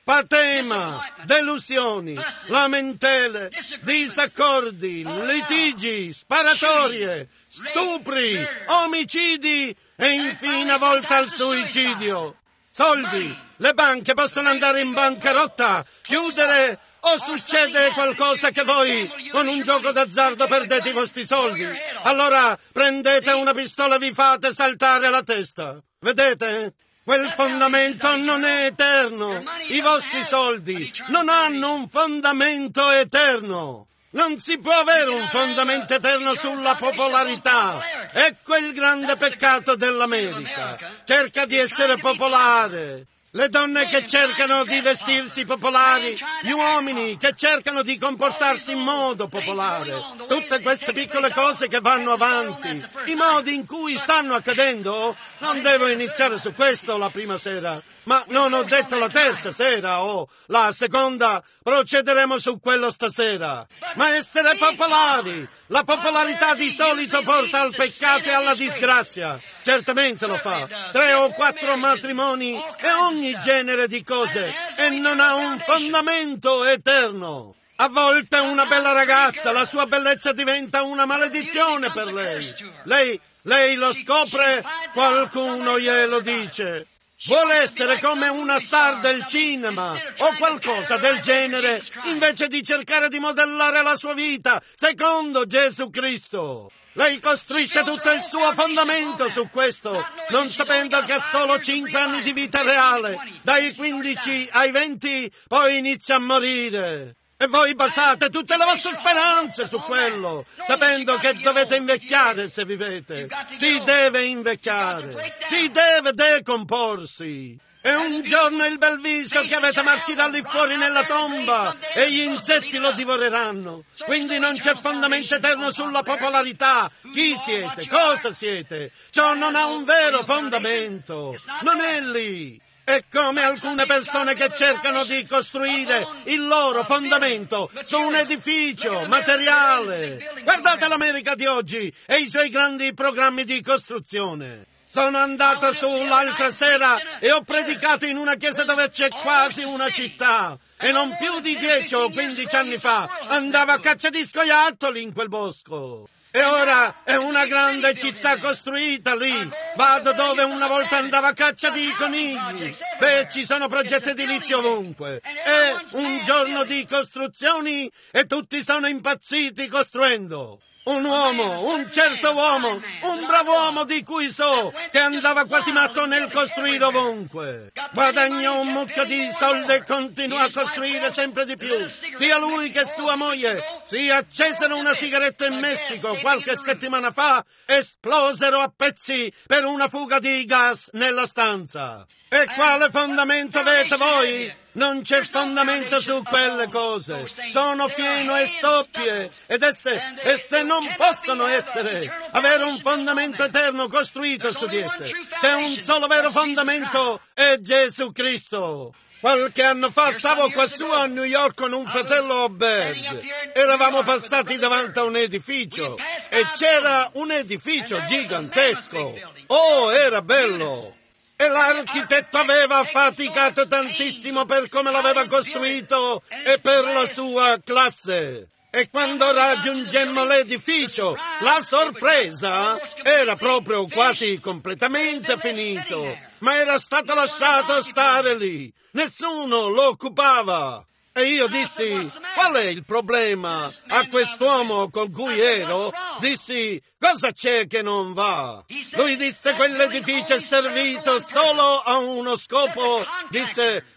Patema, delusioni, lamentele, disaccordi, litigi, sparatorie, stupri, omicidi e infine a volte al suicidio. Soldi, le banche possono andare in bancarotta, chiudere o succede qualcosa che voi con un gioco d'azzardo perdete i vostri soldi. Allora prendete una pistola e vi fate saltare la testa. Vedete? Quel fondamento non è eterno. I vostri soldi non hanno un fondamento eterno. Non si può avere un fondamento eterno sulla popolarità. Ecco il grande peccato dell'America. Cerca di essere popolare. Le donne che cercano di vestirsi popolari, gli uomini che cercano di comportarsi in modo popolare, tutte queste piccole cose che vanno avanti, i modi in cui stanno accadendo, non devo iniziare su questo la prima sera, ma non ho detto la terza sera o la seconda, procederemo su quello stasera. Ma essere popolari, la popolarità di solito porta al peccato e alla disgrazia. Certamente lo fa. 3 o 4 matrimoni e ogni genere di cose e non ha un fondamento eterno. A volte una bella ragazza, la sua bellezza diventa una maledizione per lei. Lei lo scopre, qualcuno glielo dice. Vuole essere come una star del cinema o qualcosa del genere, invece di cercare di modellare la sua vita secondo Gesù Cristo. Lei costruisce tutto il suo fondamento su questo, non sapendo che ha solo 5 anni di vita reale. Dai 15 ai 20 poi inizia a morire. E voi basate tutte le vostre speranze su quello, sapendo che dovete invecchiare se vivete. Si deve invecchiare, si deve decomporsi. E un giorno il bel viso che avete marcirà lì fuori nella tomba e gli insetti lo divoreranno. Quindi non c'è fondamento eterno sulla popolarità. Chi siete? Cosa siete? Ciò non ha un vero fondamento. Non è lì. È come alcune persone che cercano di costruire il loro fondamento su un edificio materiale. Guardate l'America di oggi e i suoi grandi programmi di costruzione. Sono andato su l'altra sera e ho predicato in una chiesa dove c'è quasi una città. E non più di 10 o 15 anni fa andavo a caccia di scoiattoli in quel bosco. E ora è una grande città costruita lì. Vado dove una volta andavo a caccia di conigli. Beh, ci sono progetti edilizi ovunque. È un giorno di costruzioni e tutti sono impazziti costruendo. Un uomo, un certo uomo, un bravo uomo di cui so, che andava quasi matto nel costruire ovunque. Guadagnò un mucchio di soldi e continuò a costruire sempre di più. Sia lui che sua moglie si accesero una sigaretta in Messico qualche settimana fa, esplosero a pezzi per una fuga di gas nella stanza. E quale fondamento avete voi? Non c'è fondamento su quelle cose. Sono fieno e stoppie ed esse non possono avere un fondamento eterno costruito su di esse. C'è un solo vero fondamento, è Gesù Cristo. Qualche anno fa stavo quassù a New York con un fratello Berg. Eravamo passati davanti a un edificio e c'era un edificio gigantesco. Oh, era bello! E l'architetto aveva faticato tantissimo per come l'aveva costruito e per la sua classe. E quando raggiungemmo l'edificio, la sorpresa era proprio quasi completamente finito, ma era stato lasciato stare lì. Nessuno lo occupava. E io dissi, qual è il problema? A quest'uomo con cui ero, dissi, cosa c'è che non va? Lui disse, quell'edificio è servito solo a uno scopo. Disse,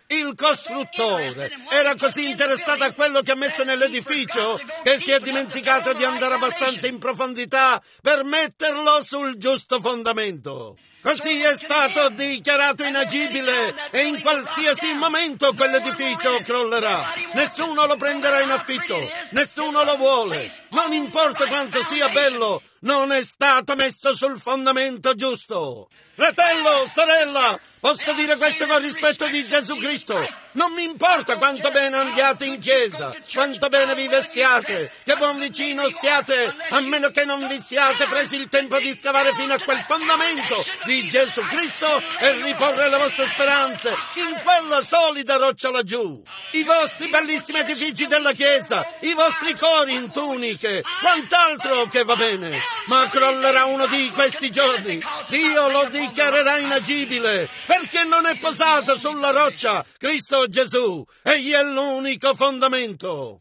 Il costruttore era così interessato a quello che ha messo nell'edificio che si è dimenticato di andare abbastanza in profondità per metterlo sul giusto fondamento. Così è stato dichiarato inagibile e in qualsiasi momento quell'edificio crollerà. Nessuno lo prenderà in affitto, nessuno lo vuole. Non importa quanto sia bello, non è stato messo sul fondamento giusto. Fratello, sorella, posso dire questo con rispetto di Gesù Cristo. Non mi importa quanto bene andiate in chiesa, quanto bene vi vestiate, che buon vicino siate, a meno che non vi siate presi il tempo di scavare fino a quel fondamento di Gesù Cristo e riporre le vostre speranze in quella solida roccia laggiù. I vostri bellissimi edifici della chiesa, i vostri cori in tuniche, quant'altro che va bene, ma crollerà uno di questi giorni. Dio lo dichiarerà inagibile perché non è posato sulla roccia Cristo Gesù. Egli è l'unico fondamento.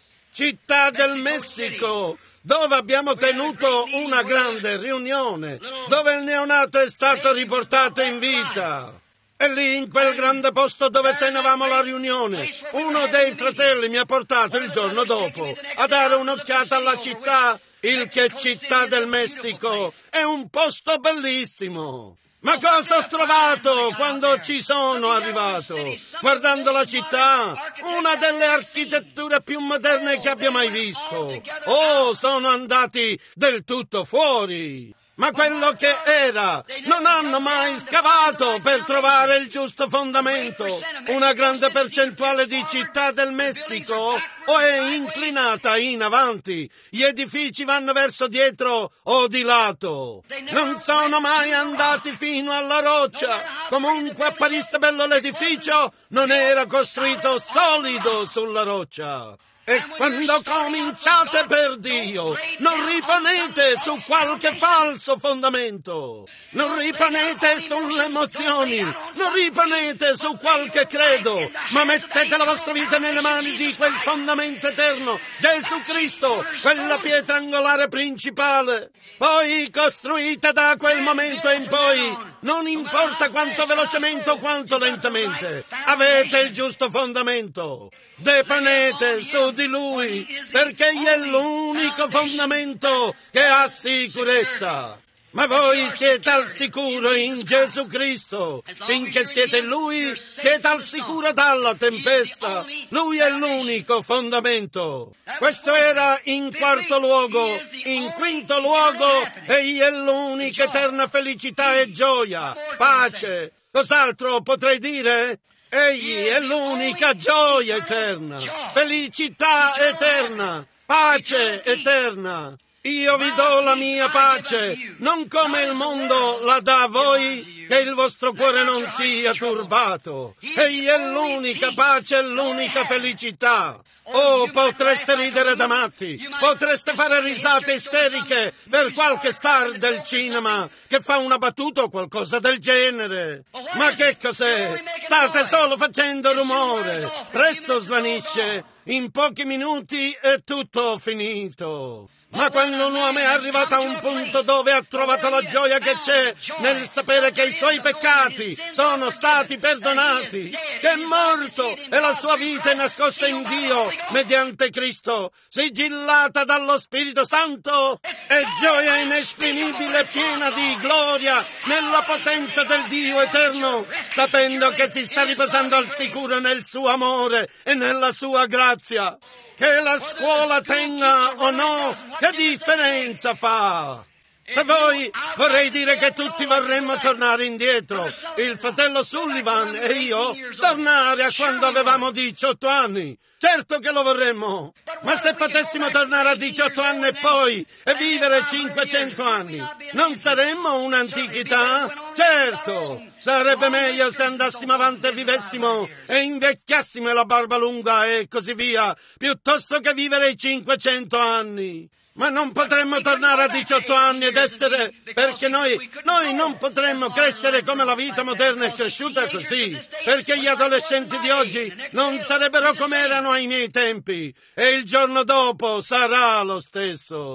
Città del Messico, dove abbiamo tenuto una grande riunione, dove il neonato è stato riportato in vita. E lì, in quel grande posto dove tenevamo la riunione, uno dei fratelli mi ha portato il giorno dopo a dare un'occhiata alla città, il che Città del Messico è un posto bellissimo. Ma cosa ho trovato quando ci sono arrivato? Guardando la città, una delle architetture più moderne che abbia mai visto. Oh, sono andati del tutto fuori. Ma quello che era, non hanno mai scavato per trovare il giusto fondamento. Una grande percentuale di Città del Messico o è inclinata in avanti, gli edifici vanno verso dietro o di lato. Non sono mai andati fino alla roccia. Comunque apparisse bello l'edificio, non era costruito solido sulla roccia. E quando cominciate, per Dio, non riponete su qualche falso fondamento, non riponete sulle emozioni, non riponete su qualche credo, ma mettete la vostra vita nelle mani di quel fondamento eterno, Gesù Cristo, quella pietra angolare principale. Poi costruite da quel momento in poi, non importa quanto velocemente o quanto lentamente, avete il giusto fondamento. Deponete su di Lui, perché Egli è l'unico fondamento che ha sicurezza. Ma voi siete al sicuro in Gesù Cristo. Finché siete in Lui, siete al sicuro dalla tempesta. Lui è l'unico fondamento. Questo era in quarto luogo. In quinto luogo, Egli è l'unica eterna felicità e gioia, pace. Cos'altro potrei dire? Egli è l'unica gioia eterna, felicità eterna, pace eterna. Io vi do la mia pace, non come il mondo la dà a voi, che il vostro cuore non sia turbato. Egli è l'unica pace e l'unica felicità. Oh, potreste ridere da matti, potreste fare risate isteriche per qualche star del cinema che fa una battuta o qualcosa del genere. Ma che cos'è? State solo facendo rumore. Presto svanisce, in pochi minuti è tutto finito. Ma quando un uomo è arrivato a un punto dove ha trovato la gioia che c'è nel sapere che i suoi peccati sono stati perdonati, che è morto e la sua vita è nascosta in Dio mediante Cristo, sigillata dallo Spirito Santo, è gioia inesprimibile piena di gloria nella potenza del Dio eterno, sapendo che si sta riposando al sicuro nel suo amore e nella sua grazia. Che la scuola tenga o no, che differenza fa? Se voi, vorrei dire che tutti vorremmo tornare indietro, il fratello Sullivan e io, tornare a quando avevamo 18 anni. Certo che lo vorremmo, ma se potessimo tornare a 18 anni e poi e vivere 500 anni, non saremmo un'antichità? Certo, sarebbe meglio se andassimo avanti e vivessimo e invecchiassimo la barba lunga e così via, piuttosto che vivere i 500 anni. Ma non potremmo tornare a 18 anni ed essere, perché noi non potremmo crescere come la vita moderna è cresciuta così, perché gli adolescenti di oggi non sarebbero come erano ai miei tempi, e il giorno dopo sarà lo stesso.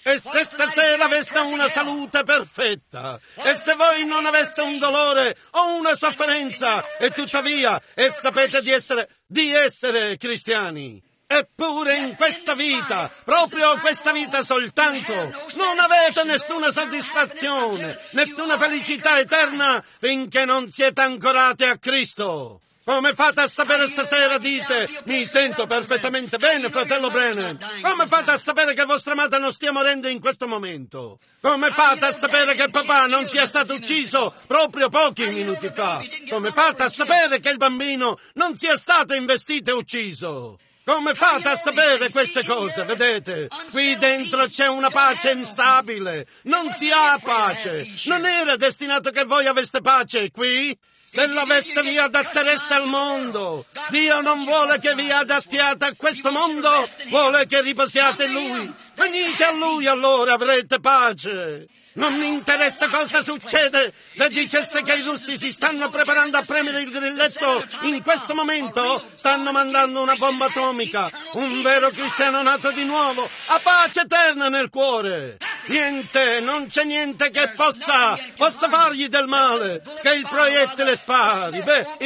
E se stasera aveste una salute perfetta, e se voi non aveste un dolore o una sofferenza, e tuttavia, e sapete di essere cristiani, eppure in questa vita, proprio questa vita soltanto, non avete nessuna soddisfazione, nessuna felicità eterna finché non siete ancorati a Cristo. Come fate a sapere stasera, dite, mi sento perfettamente bene, fratello Brennan? Come fate a sapere che vostra madre non stia morendo in questo momento? Come fate a sapere che papà non sia stato ucciso proprio pochi minuti fa? Come fate a sapere che il bambino non sia stato investito e ucciso? Come fate a sapere queste cose? Vedete, qui dentro c'è una pace instabile. Non si ha pace. Non era destinato che voi aveste pace qui? Se l'aveste vi adattereste al mondo. Dio non vuole che vi adattiate a questo mondo, vuole che riposiate in Lui. Venite a Lui, allora avrete pace. Non mi interessa cosa succede. Se diceste che i russi si stanno preparando a premere il grilletto in questo momento, stanno mandando una bomba atomica. Un vero cristiano nato di nuovo ha pace eterna nel cuore. Niente, non c'è niente che possa fargli del male, che il proiettile spari.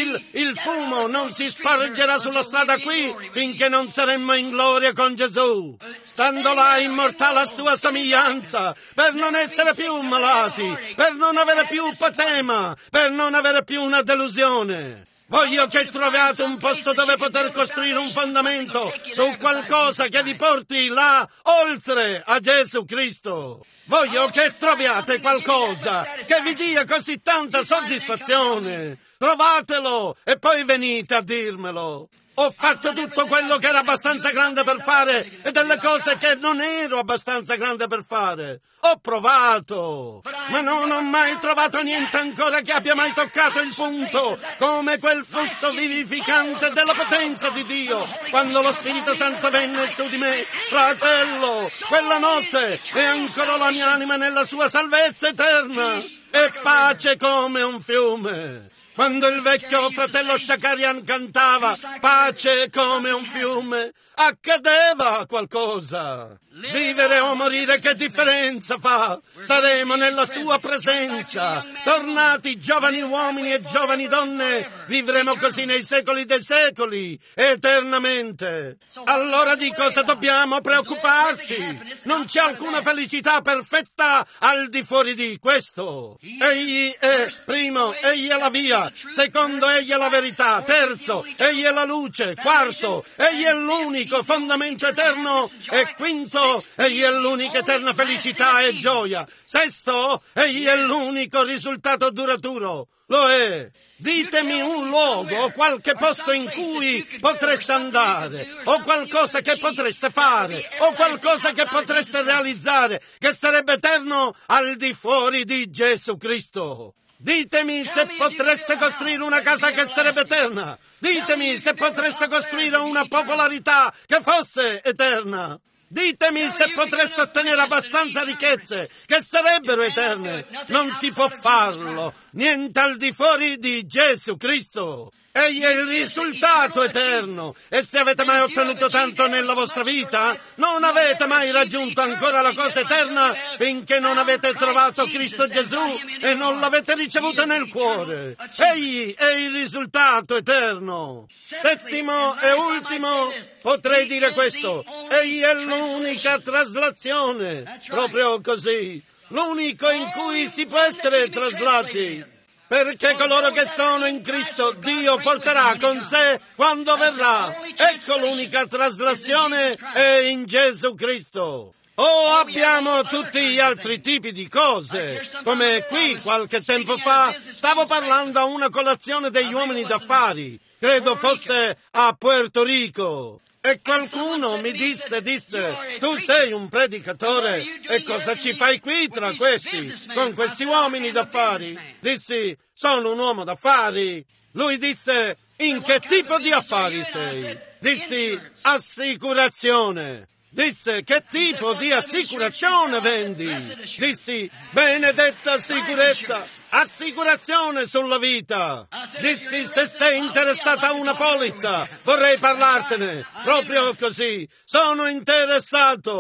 Il fumo non si spargerà sulla strada qui finché non saremmo in gloria con Gesù, stando là immortale a sua somiglianza, per non essere più malati, per non avere più patema, per non avere più una delusione. Voglio che troviate un posto dove poter costruire un fondamento su qualcosa che vi porti là oltre a Gesù Cristo. Voglio che troviate qualcosa che vi dia così tanta soddisfazione. Trovatelo e poi venite a dirmelo. Ho fatto tutto quello che era abbastanza grande per fare e delle cose che non ero abbastanza grande per fare. Ho provato, ma non ho mai trovato niente ancora che abbia mai toccato il punto, come quel flusso vivificante della potenza di Dio, quando lo Spirito Santo venne su di me. Fratello, quella notte e ancora la mia anima nella sua salvezza eterna e pace come un fiume. Quando il vecchio fratello Shakarian cantava pace come un fiume, accadeva qualcosa. Vivere o morire che differenza fa? Saremo nella sua presenza, tornati giovani uomini e giovani donne, vivremo così nei secoli dei secoli, eternamente. Allora di cosa dobbiamo preoccuparci? Non c'è alcuna felicità perfetta al di fuori di questo. Egli è primo, egli è la via, secondo, egli è la verità, terzo, egli è la luce, quarto, egli è l'unico fondamento eterno e quinto, egli è l'unica eterna felicità e gioia. Sesto, egli è l'unico risultato duraturo. Lo è. Ditemi un luogo o qualche posto in cui potreste andare, o qualcosa che potreste fare, o qualcosa che potreste realizzare, che sarebbe eterno al di fuori di Gesù Cristo. Ditemi se potreste costruire una casa che sarebbe eterna. Ditemi se potreste costruire una popolarità che fosse eterna. Ditemi se potreste ottenere abbastanza ricchezze che sarebbero eterne. Non si può farlo, niente al di fuori di Gesù Cristo. Egli è il risultato eterno. E se avete mai ottenuto tanto nella vostra vita, non avete mai raggiunto ancora la cosa eterna finché non avete trovato Cristo Gesù e non l'avete ricevuto nel cuore. Egli è il risultato eterno. Settimo e ultimo, potrei dire questo: egli è l'unica traslazione, proprio così, l'unico in cui si può essere traslati. Perché coloro che sono in Cristo Dio porterà con sé quando verrà. Ecco l'unica traslazione è in Gesù Cristo. Abbiamo tutti gli altri tipi di cose. Come qui qualche tempo fa stavo parlando a una colazione degli uomini d'affari. Credo fosse a Puerto Rico. E qualcuno mi disse, tu sei un predicatore e cosa ci fai qui tra questi, con questi uomini d'affari? Dissi, sono un uomo d'affari. Lui disse, in che tipo di affari sei? Dissi, assicurazione. Disse, che tipo di assicurazione vendi? Dissi, benedetta sicurezza, assicurazione sulla vita. Dissi, se sei interessata a una polizza, vorrei parlartene. Proprio così, sono interessato.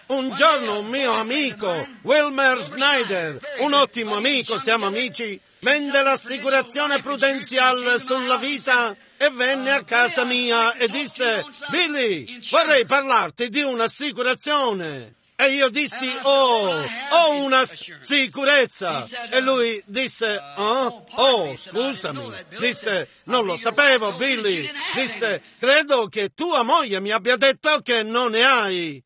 Un giorno un mio amico, Wilmer Snyder, un ottimo amico, siamo amici, vende l'assicurazione Prudential sulla vita e venne a casa mia e disse: Billy, vorrei parlarti di un'assicurazione. E io dissi: ho una sicurezza. E lui disse: scusami. Disse: non lo sapevo, Billy. Disse: credo che tua moglie mi abbia detto che non ne hai.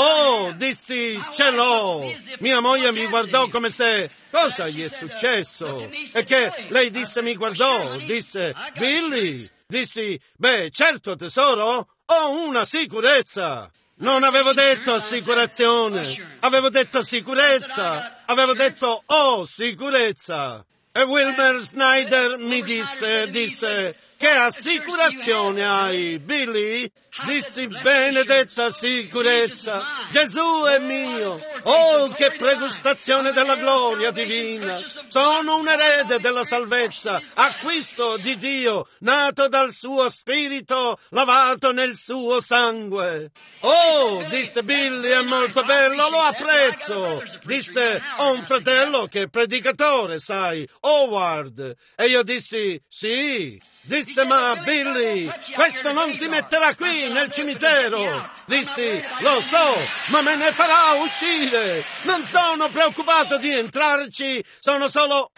Dissi: ce l'ho. Mia moglie mi guardò come se... Cosa gli è successo? E che lei mi guardò, disse: Billy. Dissi: beh, certo tesoro, ho una sicurezza. Non avevo detto assicurazione, avevo detto sicurezza, avevo detto sicurezza. E Wilmer Snyder mi disse: che assicurazione hai, Billy? Dissi: benedetta sicurezza, Gesù è mio. Oh, che pregustazione della gloria divina! Sono un erede della salvezza, acquisto di Dio, nato dal suo spirito, lavato nel suo sangue. Disse Billy, è molto bello, lo apprezzo. Disse: ho un fratello che è predicatore, sai, Howard. E io dissi: sì. Disse: ma Billy, questo non ti metterà qui nel cimitero. Dissi: lo so, ma me ne farà uscire. Non sono preoccupato di entrarci, non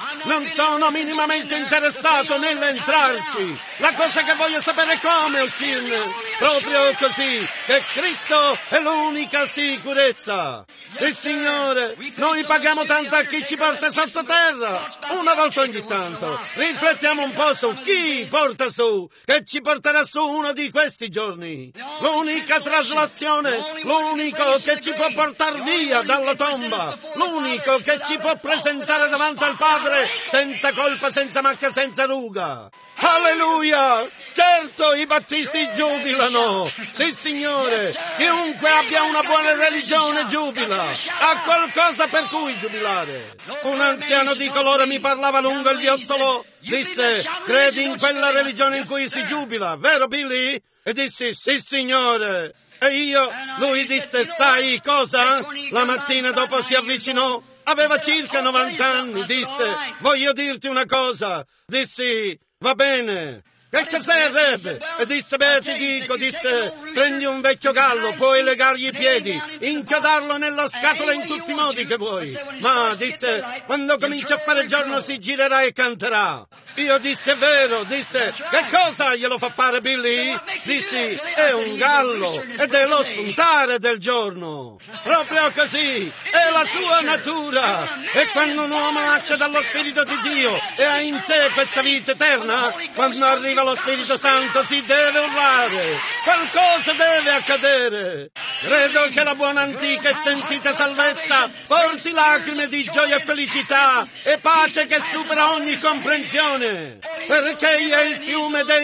sono minimamente interessato nell'entrarci. La cosa che voglio sapere è come uscirne. Proprio così, che Cristo è l'unica sicurezza. Sì, signore, noi paghiamo tanto a chi ci porta sottoterra. Una volta ogni tanto riflettiamo un po' su chi porta su, che ci porterà su uno di questi giorni. L'unica traslazione, l'unico che ci può portare via dalla tomba, l'unico che ci può presentare davanti al Padre senza colpa, senza macchia, senza ruga. Alleluia! Certo, i battisti giubilano. Sì, signore, chiunque abbia una buona religione giubila. Ha qualcosa per cui giubilare. Un anziano di colore mi parlava lungo il viottolo. Disse: credi in quella religione in cui si giubila, vero Billy? E dissi: sì, signore. E lui disse: sai cosa? La mattina dopo si avvicinò. Aveva circa 90 anni. Disse: voglio dirti una cosa. Dissi: va bene. Che cos'è, e disse: beh, ti dico, disse, prendi un vecchio gallo, puoi legargli i piedi, inchiodarlo nella scatola in tutti i modi che vuoi. Ma, disse, quando comincia a fare giorno si girerà e canterà. Io dissi: è vero. Disse: che cosa glielo fa fare, Billy? Dissi: è un gallo ed è lo spuntare del giorno. Proprio così, è la sua natura. E quando un uomo nasce dallo Spirito di Dio e ha in sé questa vita eterna, quando arriva lo Spirito Santo si deve urlare, qualcosa deve accadere. Credo che la buona antica e sentita salvezza porti lacrime di gioia e felicità e pace che supera ogni comprensione, perché è il fiume è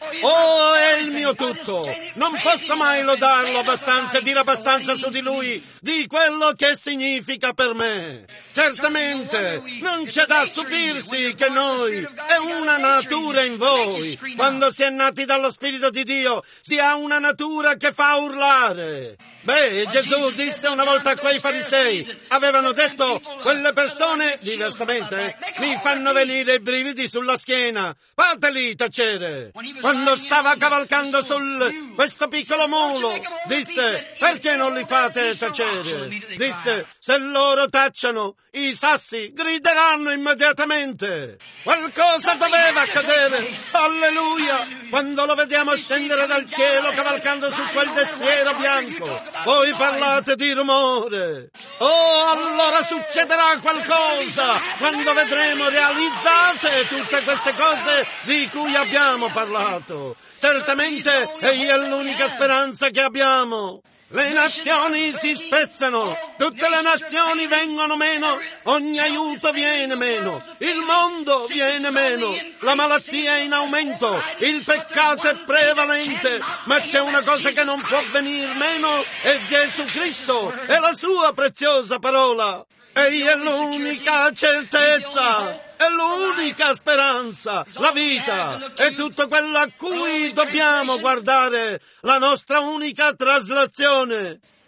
il mio tutto. Non posso mai lodarlo abbastanza e dire abbastanza su di lui, di quello che significa per me. Certamente non c'è da stupirsi che noi è una natura in voi. Quando si è nati dallo Spirito di Dio si ha una natura che fa urlare. Beh, Gesù disse una volta a quei farisei, avevano detto: quelle persone, diversamente, mi fanno venire i brividi sulla schiena, fateli tacere. Quando stava cavalcando questo piccolo mulo, disse: perché non li fate tacere? Disse: se loro tacciano, i sassi grideranno immediatamente. Qualcosa doveva accadere. Alleluia! Quando lo vediamo scendere dal cielo cavalcando su quel destriero bianco, voi parlate di rumore. Allora succederà qualcosa quando vedremo realizzate tutte queste cose di cui abbiamo parlato. Certamente egli è l'unica speranza che abbiamo. Le nazioni si spezzano, tutte le nazioni vengono meno, ogni aiuto viene meno, il mondo viene meno, la malattia è in aumento, il peccato è prevalente, ma c'è una cosa che non può venir meno, è Gesù Cristo, è la sua preziosa parola. Egli è l'unica certezza, è l'unica speranza, la vita, è tutto quello a cui dobbiamo guardare, la nostra unica traslazione.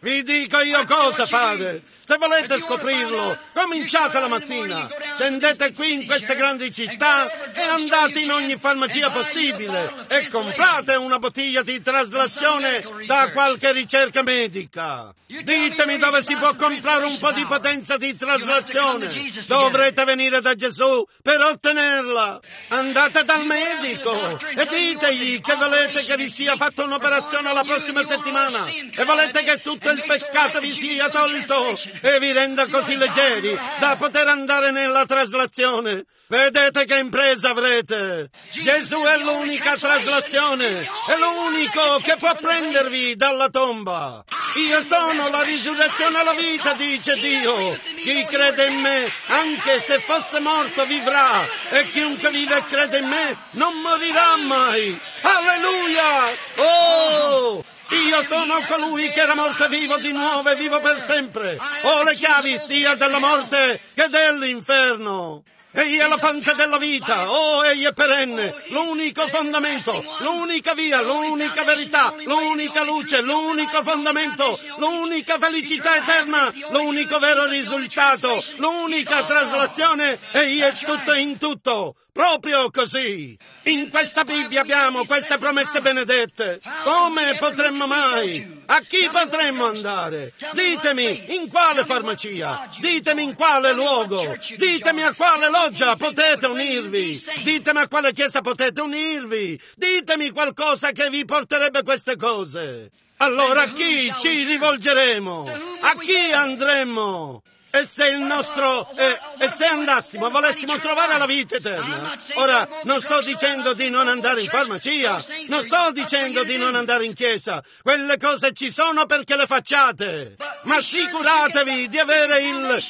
Vi dico io cosa fare. Se volete scoprirlo, cominciate la mattina. Scendete qui in queste grandi città e andate in ogni farmacia possibile e comprate una bottiglia di traslazione da qualche ricerca medica. Ditemi dove si può comprare un po' di potenza di traslazione. Dovrete venire da Gesù per ottenerla. Andate dal medico e ditegli che volete che vi sia fatta un'operazione la prossima settimana e volete che tutto il peccato vi sia tolto e vi renda così leggeri da poter andare nella traslazione. Vedete che impresa avrete? Gesù è l'unica traslazione, è l'unico che può prendervi dalla tomba. Io sono la risurrezione e la vita, dice Dio. Chi crede in me, anche se fosse morto, vivrà. E chiunque vive e crede in me, non morirà mai. Alleluia! Oh! Io sono colui che era morto e vivo di nuovo e vivo per sempre. Ho le chiavi sia della morte che dell'inferno. Egli è la fonte della vita, egli è perenne, l'unico fondamento, l'unica via, l'unica verità, l'unica luce, l'unico fondamento, l'unica felicità eterna, l'unico vero risultato, l'unica traslazione, egli è tutto in tutto. Proprio così. In questa Bibbia abbiamo queste promesse benedette. Come potremmo mai? A chi potremmo andare? Ditemi in quale farmacia? Ditemi in quale luogo? Ditemi a quale loggia potete unirvi? Ditemi a quale chiesa potete unirvi? Ditemi qualcosa che vi porterebbe queste cose. Allora a chi ci rivolgeremo? A chi andremmo? E se se andassimo e volessimo trovare la vita eterna? Ora, non sto dicendo di non andare in farmacia, non sto dicendo di non andare in chiesa. Quelle cose ci sono perché le facciate. Ma assicuratevi di avere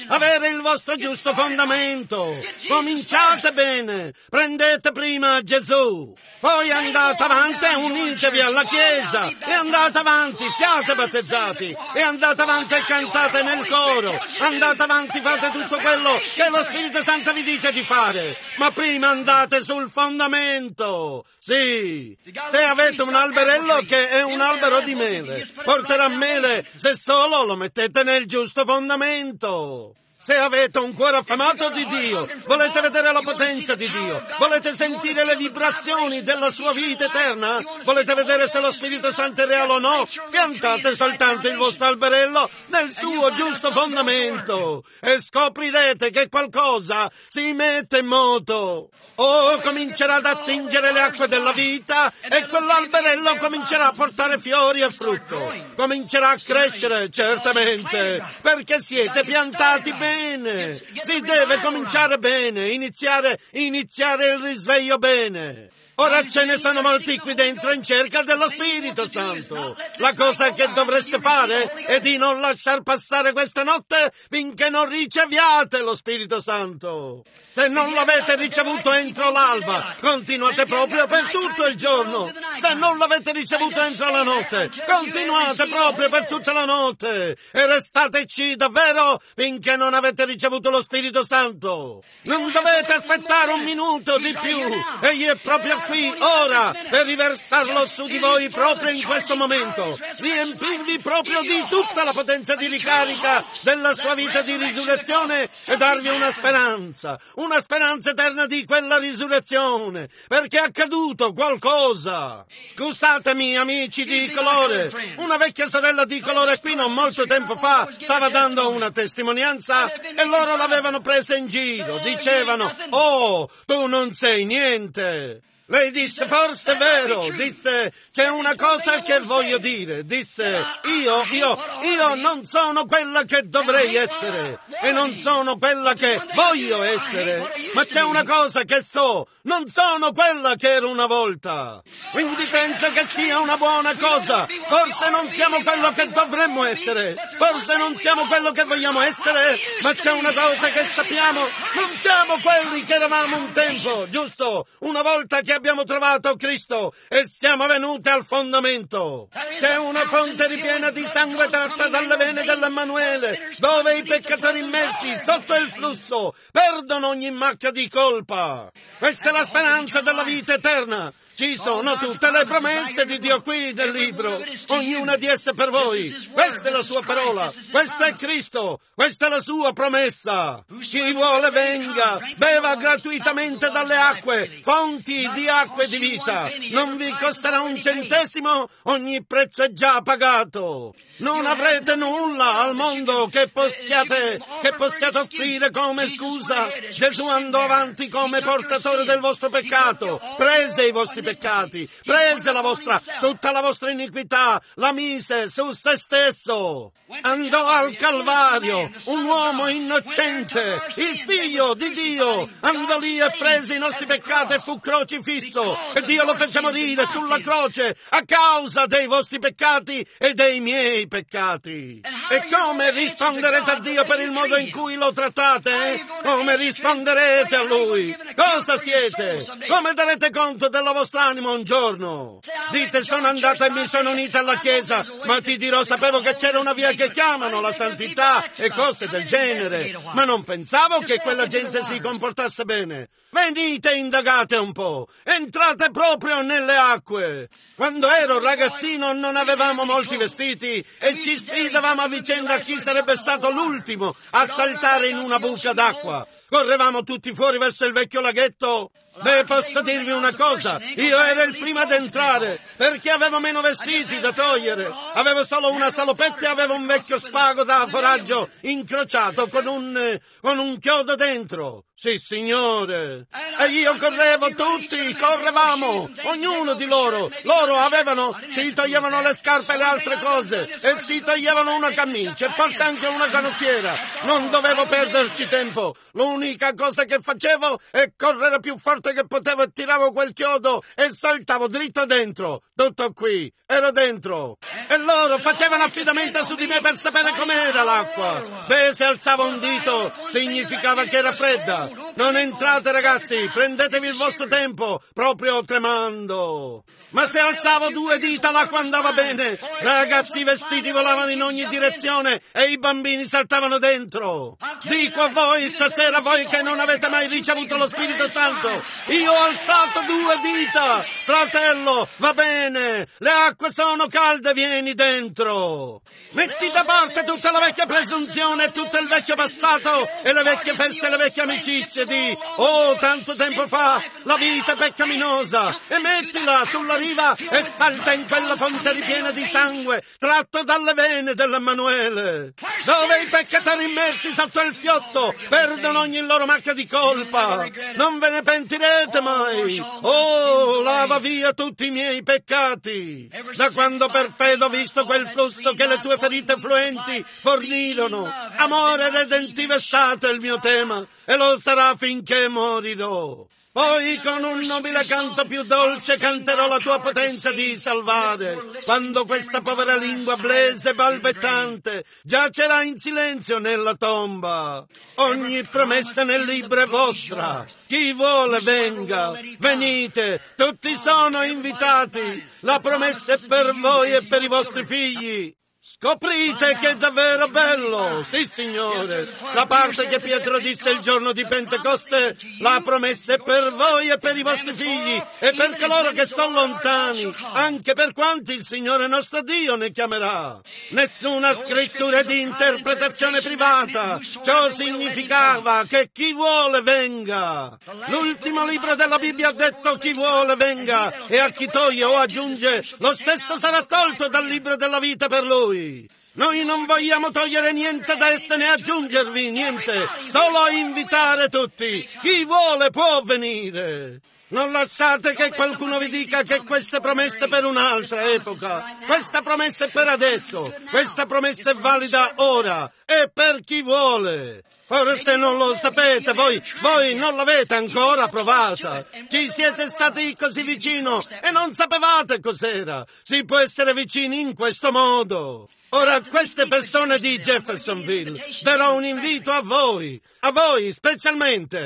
il vostro giusto fondamento. Cominciate bene. Prendete prima Gesù. Poi andate avanti e unitevi alla Chiesa. E andate avanti, siate battezzati. E andate avanti e cantate nel coro. Andate avanti, fate tutto quello che lo Spirito Santo vi dice di fare. Ma prima andate sul fondamento. Sì. Se avete un alberello che è un albero di mele, porterà mele se solo lo mettete nel giusto fondamento. Se avete un cuore affamato di Dio, volete vedere la potenza di Dio, volete sentire le vibrazioni della sua vita eterna, volete vedere se lo Spirito Santo è reale o no, piantate soltanto il vostro alberello nel suo giusto fondamento e scoprirete che qualcosa si mette in moto. Comincerà ad attingere le acque della vita e quell'alberello comincerà a portare fiori e frutto. Comincerà a crescere, certamente, perché siete piantati bene. Si deve cominciare bene, iniziare il risveglio bene. Ora ce ne sono molti qui dentro in cerca dello Spirito Santo. La cosa che dovreste fare è di non lasciar passare questa notte finché non riceviate lo Spirito Santo. Se non l'avete ricevuto entro l'alba, continuate proprio per tutto il giorno. Se non l'avete ricevuto entro la notte, continuate proprio per tutta la notte. E restateci davvero finché non avete ricevuto lo Spirito Santo. Non dovete aspettare un minuto di più. Egli è proprio qui, ora, per riversarlo su di voi proprio in questo momento. Riempirvi proprio di tutta la potenza di ricarica della sua vita di risurrezione e darvi una speranza eterna di quella risurrezione, perché è accaduto qualcosa. Scusatemi, amici di colore, una vecchia sorella di colore qui non molto tempo fa stava dando una testimonianza e loro l'avevano presa in giro, dicevano: "Oh, tu non sei niente". Lei disse: "Forse è vero", disse: "C'è una cosa che voglio dire", disse: io non sono quella che dovrei essere e non sono quella che voglio essere, ma c'è una cosa che so, non sono quella che ero una volta. Quindi penso che sia una buona cosa. Forse non siamo quello che dovremmo essere, forse non siamo quello che vogliamo essere, ma c'è una cosa che sappiamo: non siamo quelli che eravamo un tempo, giusto? Una volta che abbiamo trovato Cristo e siamo venuti al fondamento. C'è una fonte ripiena di sangue tratta dalle vene dell'Emmanuele, dove i peccatori immersi sotto il flusso perdono ogni macchia di colpa. Questa è la speranza della vita eterna. Ci sono tutte le promesse di Dio qui nel libro, ognuna di esse per voi. Questa è la sua parola, questo è Cristo, questa è la sua promessa. Chi vuole venga, beva gratuitamente dalle acque, fonti di acque di vita. Non vi costerà un centesimo, ogni prezzo è già pagato. Non avrete nulla al mondo che possiate offrire come scusa. Gesù andò avanti come portatore del vostro peccato, prese i vostri peccati, prese tutta la vostra iniquità, la mise su se stesso. Andò al Calvario, un uomo innocente, il Figlio di Dio, andò lì e prese i nostri peccati e fu crocifisso. E Dio lo fece morire sulla croce a causa dei vostri peccati e dei miei peccati. E come risponderete a Dio per il modo in cui lo trattate? Come risponderete a Lui? Cosa siete? Come darete conto della vostra anima un giorno? Dite, sono andata e mi sono unita alla Chiesa, ma ti dirò, sapevo che c'era una via che chiamano la santità e cose del genere, ma non pensavo che quella gente si comportasse bene. Venite e indagate un po', entrate proprio nelle acque. Quando ero ragazzino non avevamo molti vestiti e ci sfidavamo a vicenda chi sarebbe stato l'ultimo a saltare in una buca d'acqua. Correvamo tutti fuori verso il vecchio laghetto. Beh, posso dirvi una cosa, io ero il primo ad entrare, perché avevo meno vestiti da togliere, avevo solo una salopetta e avevo un vecchio spago da foraggio incrociato con un chiodo dentro. Sì, signore. E io correvo, tutti correvamo, ognuno di loro. Loro si toglievano le scarpe e le altre cose e si toglievano una camicia e forse anche una canottiera. Non dovevo perderci tempo. L'unica cosa che facevo è correre più forte che potevo e tiravo quel chiodo e saltavo dritto dentro. Tutto qui, ero dentro. E loro facevano affidamento su di me per sapere com'era l'acqua. Beh, se alzavo un dito significava che era fredda. Non entrate, ragazzi, prendetevi il vostro tempo, proprio tremando. Ma se alzavo 2 dita l'acqua andava bene. Ragazzi, i vestiti volavano in ogni direzione e i bambini saltavano dentro. Dico a voi stasera, voi che non avete mai ricevuto lo Spirito Santo, io ho alzato 2 dita. Fratello, va bene, le acque sono calde, vieni dentro. Metti da parte tutta la vecchia presunzione, tutto il vecchio passato e le vecchie feste e le vecchie amicizie di tanto tempo fa, la vita peccaminosa, e mettila sulla riva e salta in quella fonte ripiena di sangue tratto dalle vene dell'Emmanuele, dove i peccatori immersi sotto il fiotto perdono ogni loro macchia di colpa. Non ve ne pentirete mai. Lava via tutti i miei peccati. Da quando per fede ho visto quel flusso che le tue ferite fluenti fornirono, amore redentivo è stato il mio tema e lo sarà finché morirò. Poi con un nobile canto più dolce canterò la tua potenza di salvare, quando questa povera lingua blese e balbettante giacerà in silenzio nella tomba. Ogni promessa nel libro è vostra, chi vuole venga, venite, tutti sono invitati, la promessa è per voi e per i vostri figli. Scoprite che è davvero bello, sì signore, la parte che Pietro disse il giorno di Pentecoste, la promessa è per voi e per i vostri figli e per coloro che sono lontani, anche per quanti il Signore nostro Dio ne chiamerà. Nessuna scrittura di interpretazione privata, ciò significava che chi vuole venga. L'ultimo libro della Bibbia ha detto chi vuole venga e a chi toglie o aggiunge lo stesso sarà tolto dal libro della vita per lui. Noi non vogliamo togliere niente da esse né aggiungervi niente, solo invitare tutti. Chi vuole può venire. Non lasciate che qualcuno vi dica che questa promessa è per un'altra epoca. Questa promessa è per adesso. Questa promessa è valida ora. È per chi vuole. Forse non lo sapete, voi non l'avete ancora provata. Ci siete stati così vicino e non sapevate cos'era. Si può essere vicini in questo modo. Ora, a queste persone di Jeffersonville darò un invito a voi specialmente.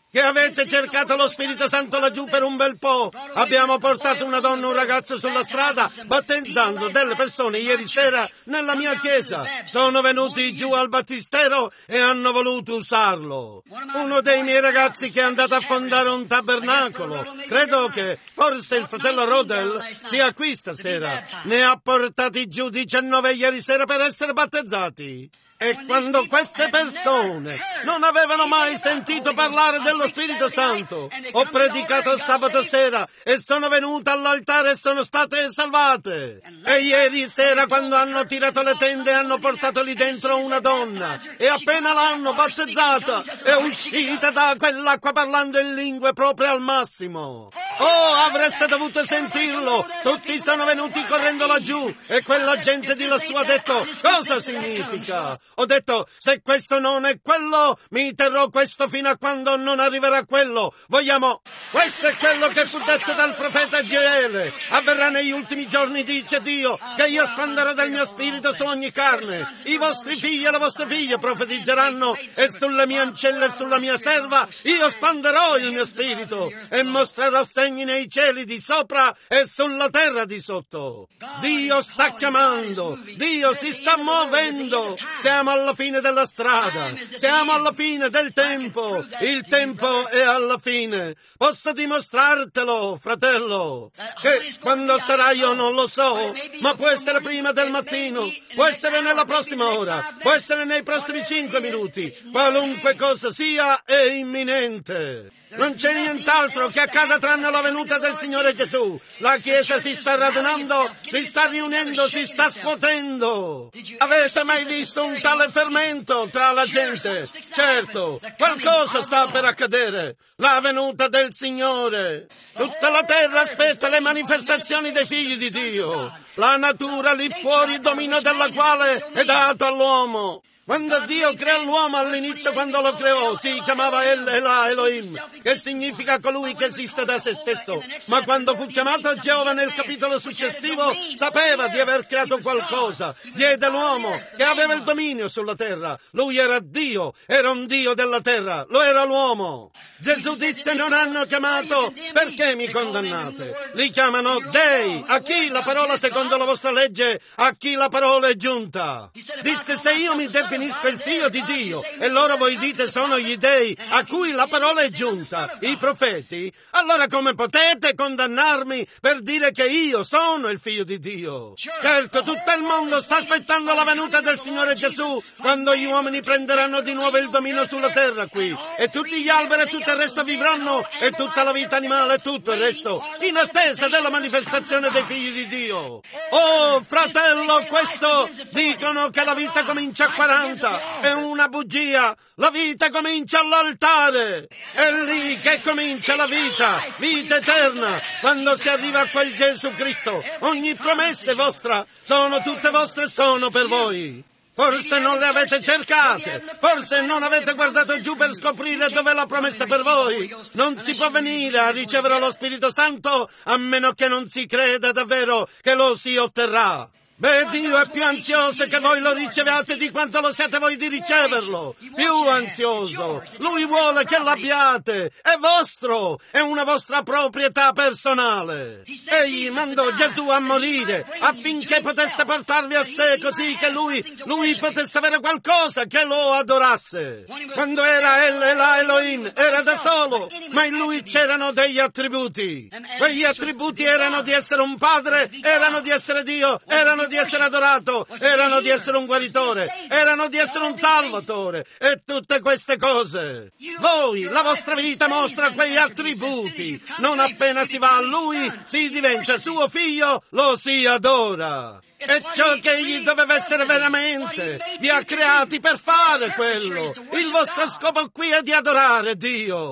che avete cercato lo Spirito Santo laggiù per un bel po'. Abbiamo portato una donna e un ragazzo sulla strada battezzando delle persone ieri sera nella mia chiesa. Sono venuti giù al battistero e hanno voluto usarlo. Uno dei miei ragazzi che è andato a fondare un tabernacolo, credo che forse il fratello Rodel sia qui stasera, ne ha portati giù 19 ieri sera per essere battezzati. E quando queste persone non avevano mai sentito parlare dello Spirito Santo, ho predicato sabato sera e sono venute all'altare e sono state salvate. E ieri sera, quando hanno tirato le tende, hanno portato lì dentro una donna e appena l'hanno battezzata è uscita da quell'acqua parlando in lingue proprio al massimo. Oh, avreste dovuto sentirlo! Tutti sono venuti correndo laggiù e quella gente di lassù ha detto: cosa significa? Ho detto: se questo non è quello, mi terrò questo fino a quando non arriverà quello. Vogliamo... Questo è quello che fu detto dal profeta Gioele. Avverrà negli ultimi giorni, dice Dio, che io spanderò del mio spirito su ogni carne. I vostri figli e le vostre figlie profetizzeranno e sulle mie ancelle e sulla mia serva io spanderò il mio spirito e mostrerò segni nei cieli di sopra e sulla terra di sotto. Dio sta chiamando, Dio si sta muovendo. Siamo alla fine della strada, siamo alla fine del tempo, il tempo è alla fine. Posso dimostrartelo, fratello, che quando sarà io non lo so, ma può essere prima del mattino, può essere nella prossima ora, può essere nei prossimi 5 minuti, qualunque cosa sia è imminente. Non c'è nient'altro che accada tranne la venuta del Signore Gesù. La Chiesa si sta radunando, si sta riunendo, si sta scuotendo. Avete mai visto un tale fermento tra la gente? Certo, qualcosa sta per accadere. La venuta del Signore. Tutta la terra aspetta le manifestazioni dei figli di Dio. La natura lì fuori, il dominio della quale è dato all'uomo. Quando Dio creò l'uomo all'inizio, quando lo creò, si chiamava Elohim, che significa colui che esiste da se stesso. Ma quando fu chiamato Geova nel capitolo successivo, sapeva di aver creato qualcosa. Diede l'uomo che aveva il dominio sulla terra. Lui era Dio, era un Dio della terra, lo era l'uomo. Gesù disse: non hanno chiamato, perché mi condannate? Li chiamano dei. A chi la parola secondo la vostra legge? A chi la parola è giunta? Disse: se io mi definisco il figlio di Dio e loro voi dite sono gli dei a cui la parola è giunta, i profeti, allora come potete condannarmi per dire che io sono il figlio di Dio? Certo, tutto il mondo sta aspettando la venuta del Signore Gesù, quando gli uomini prenderanno di nuovo il dominio sulla terra qui, e tutti gli alberi e tutto il resto vivranno, e tutta la vita animale e tutto il resto, in attesa della manifestazione dei figli di Dio. Oh, fratello, questo dicono che la vita comincia a 40. È una bugia. La vita comincia all'altare. È lì che comincia la vita eterna, quando si arriva a quel Gesù Cristo. Ogni promessa è vostra, sono tutte vostre, sono per voi. Forse non le avete cercate, forse non avete guardato giù per scoprire dov'è la promessa per voi. Non si può venire a ricevere lo Spirito Santo a meno che non si creda davvero che lo si otterrà. Beh, Dio è più ansioso che voi lo riceviate di quanto lo siete voi di riceverlo. Più ansioso. Lui vuole che l'abbiate. È vostro. È una vostra proprietà personale. Egli mandò Gesù a morire affinché potesse portarvi a sé, così che lui potesse avere qualcosa che lo adorasse. Quando era Elohim, era da solo, ma in lui c'erano degli attributi. Quegli attributi erano di essere un padre, erano di essere Dio, erano di essere adorato, erano di essere un guaritore, erano di essere un salvatore, e tutte queste cose. Voi, la vostra vita mostra quegli attributi. Non appena si va a Lui, si diventa suo figlio, lo si adora. È ciò che egli doveva essere veramente. Vi ha creati per fare quello. Il vostro scopo qui è di adorare Dio.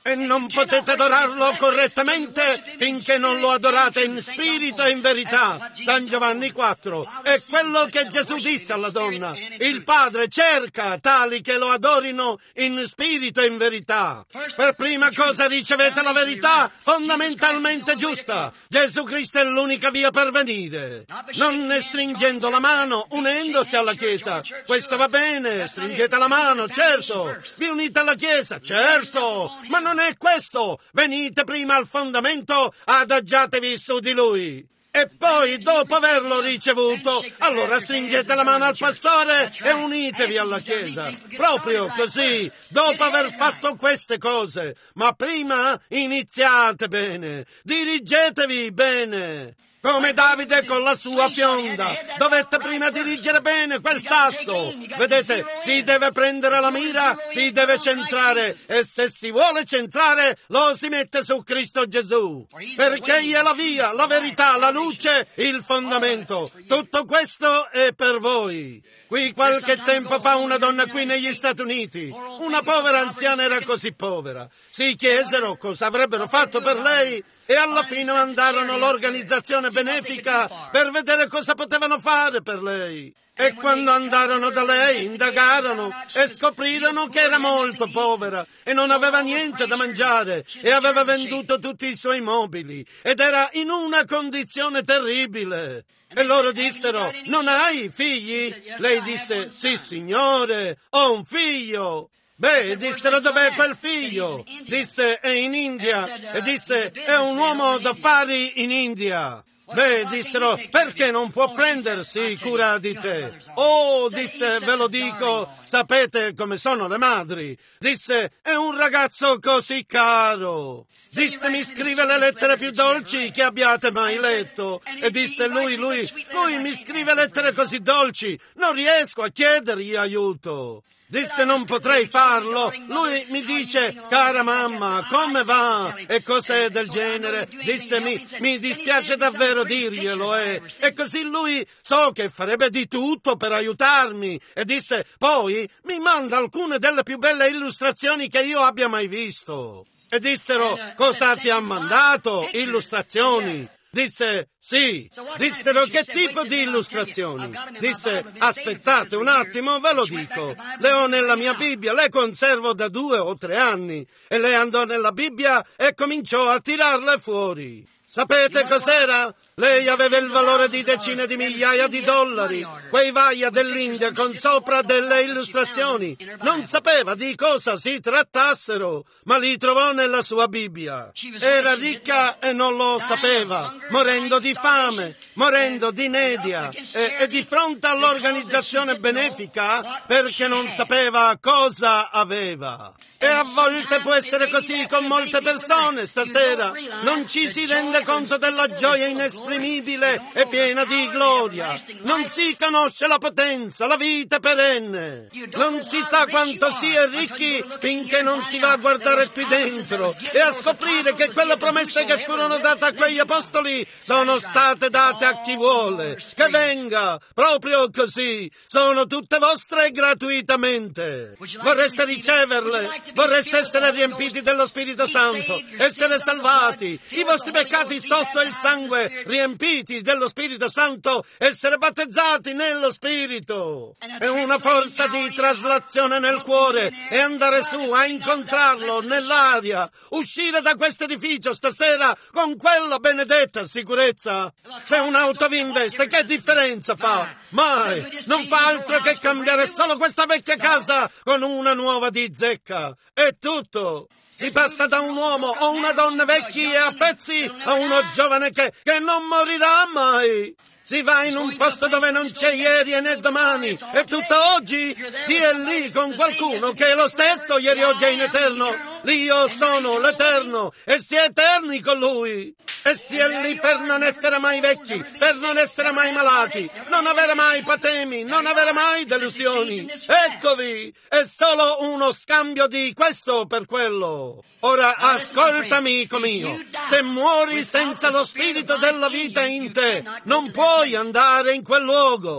E non potete adorarlo correttamente finché non lo adorate in spirito e in verità. San Giovanni 4. È quello che Gesù disse alla donna. Il Padre cerca tali che lo adorino in spirito e in verità. Per prima cosa ricevete la verità fondamentalmente giusta. Gesù Cristo è l'unica via per venire. Non ne stringendo la mano, unendosi alla Chiesa. Questo va bene, stringete la mano, certo. Vi unite alla Chiesa, certo. Ma non è questo. Venite prima al fondamento, adagiatevi su di Lui. E poi, dopo averlo ricevuto, allora stringete la mano al pastore e unitevi alla Chiesa. Proprio così, dopo aver fatto queste cose. Ma prima iniziate bene, dirigetevi bene. Come Davide con la sua fionda. Dovette prima dirigere bene quel sasso. Vedete, si deve prendere la mira, si deve centrare. E se si vuole centrare, lo si mette su Cristo Gesù. Perché Egli è la via, la verità, la luce, il fondamento. Tutto questo è per voi. Qui qualche tempo fa una donna qui negli Stati Uniti, una povera anziana era così povera. Si chiesero cosa avrebbero fatto per lei e alla fine mandarono all'organizzazione benefica per vedere cosa potevano fare per lei. E quando andarono da lei, indagarono e scoprirono che era molto povera e non aveva niente da mangiare e aveva venduto tutti i suoi mobili ed era in una condizione terribile. E loro dissero, non hai figli? Lei disse, sì signore, ho un figlio. Beh, dissero, dov'è quel figlio? Disse, è in India. E disse, è un uomo d'affari in India. Beh, dissero, perché non può prendersi cura di te? Oh, disse, ve lo dico, sapete come sono le madri. Disse, è un ragazzo così caro. Disse, mi scrive le lettere più dolci che abbiate mai letto. E disse, lui mi scrive lettere così dolci, non riesco a chiedergli aiuto. Disse, non potrei farlo. Lui mi dice, cara mamma, come va? E cose del genere. Disse, mi dispiace davvero dirglielo. E così lui so che farebbe di tutto per aiutarmi. E disse, poi mi manda alcune delle più belle illustrazioni che io abbia mai visto. E dissero, cosa ti ha mandato? Illustrazioni. Disse, sì. Dissero, che tipo di illustrazioni? Disse, aspettate un attimo, ve lo dico. Le ho nella mia Bibbia, le conservo da 2 o 3 anni. E lei andò nella Bibbia e cominciò a tirarle fuori. Sapete cos'era? Lei aveva il valore di decine di migliaia di dollari. Quei vaia dell'India con sopra delle illustrazioni. Non sapeva di cosa si trattassero, ma li trovò nella sua Bibbia. Era ricca e non lo sapeva, morendo di fame, morendo di inedia e di fronte all'organizzazione benefica perché non sapeva cosa aveva. E a volte può essere così con molte persone stasera. Non ci si rende conto della gioia inesprimibile e piena di gloria. Non si conosce la potenza, la vita perenne. Non si sa quanto si è ricchi finché non si va a guardare qui dentro e a scoprire che quelle promesse che furono date a quegli apostoli sono state date a chi vuole. Che venga, proprio così. Sono tutte vostre gratuitamente. Vorreste riceverle? Vorreste essere riempiti dello Spirito Santo, essere salvati, i vostri peccati sotto il sangue, riempiti dello Spirito Santo, essere battezzati nello Spirito. È una forza di traslazione nel cuore e andare su a incontrarlo nell'aria, uscire da questo edificio stasera con quella benedetta sicurezza. Se un'auto vi investe, che differenza fa? Mai! Non fa altro che cambiare solo questa vecchia casa con una nuova di zecca. È tutto. Si passa da un uomo o una donna vecchi e a pezzi a uno giovane che non morirà mai. Si va in un posto dove non c'è ieri e né domani, e tutto oggi si è lì con qualcuno che è lo stesso ieri, oggi e in eterno. L'Io sono l'Eterno e si è eterni con Lui. E si è lì per non essere mai vecchi, per non essere mai malati, non avere mai patemi, non avere mai delusioni. Eccovi, è solo uno scambio di questo per quello. Ora ascolta, amico mio, se muori senza lo spirito della vita in te, non puoi andare in quel luogo.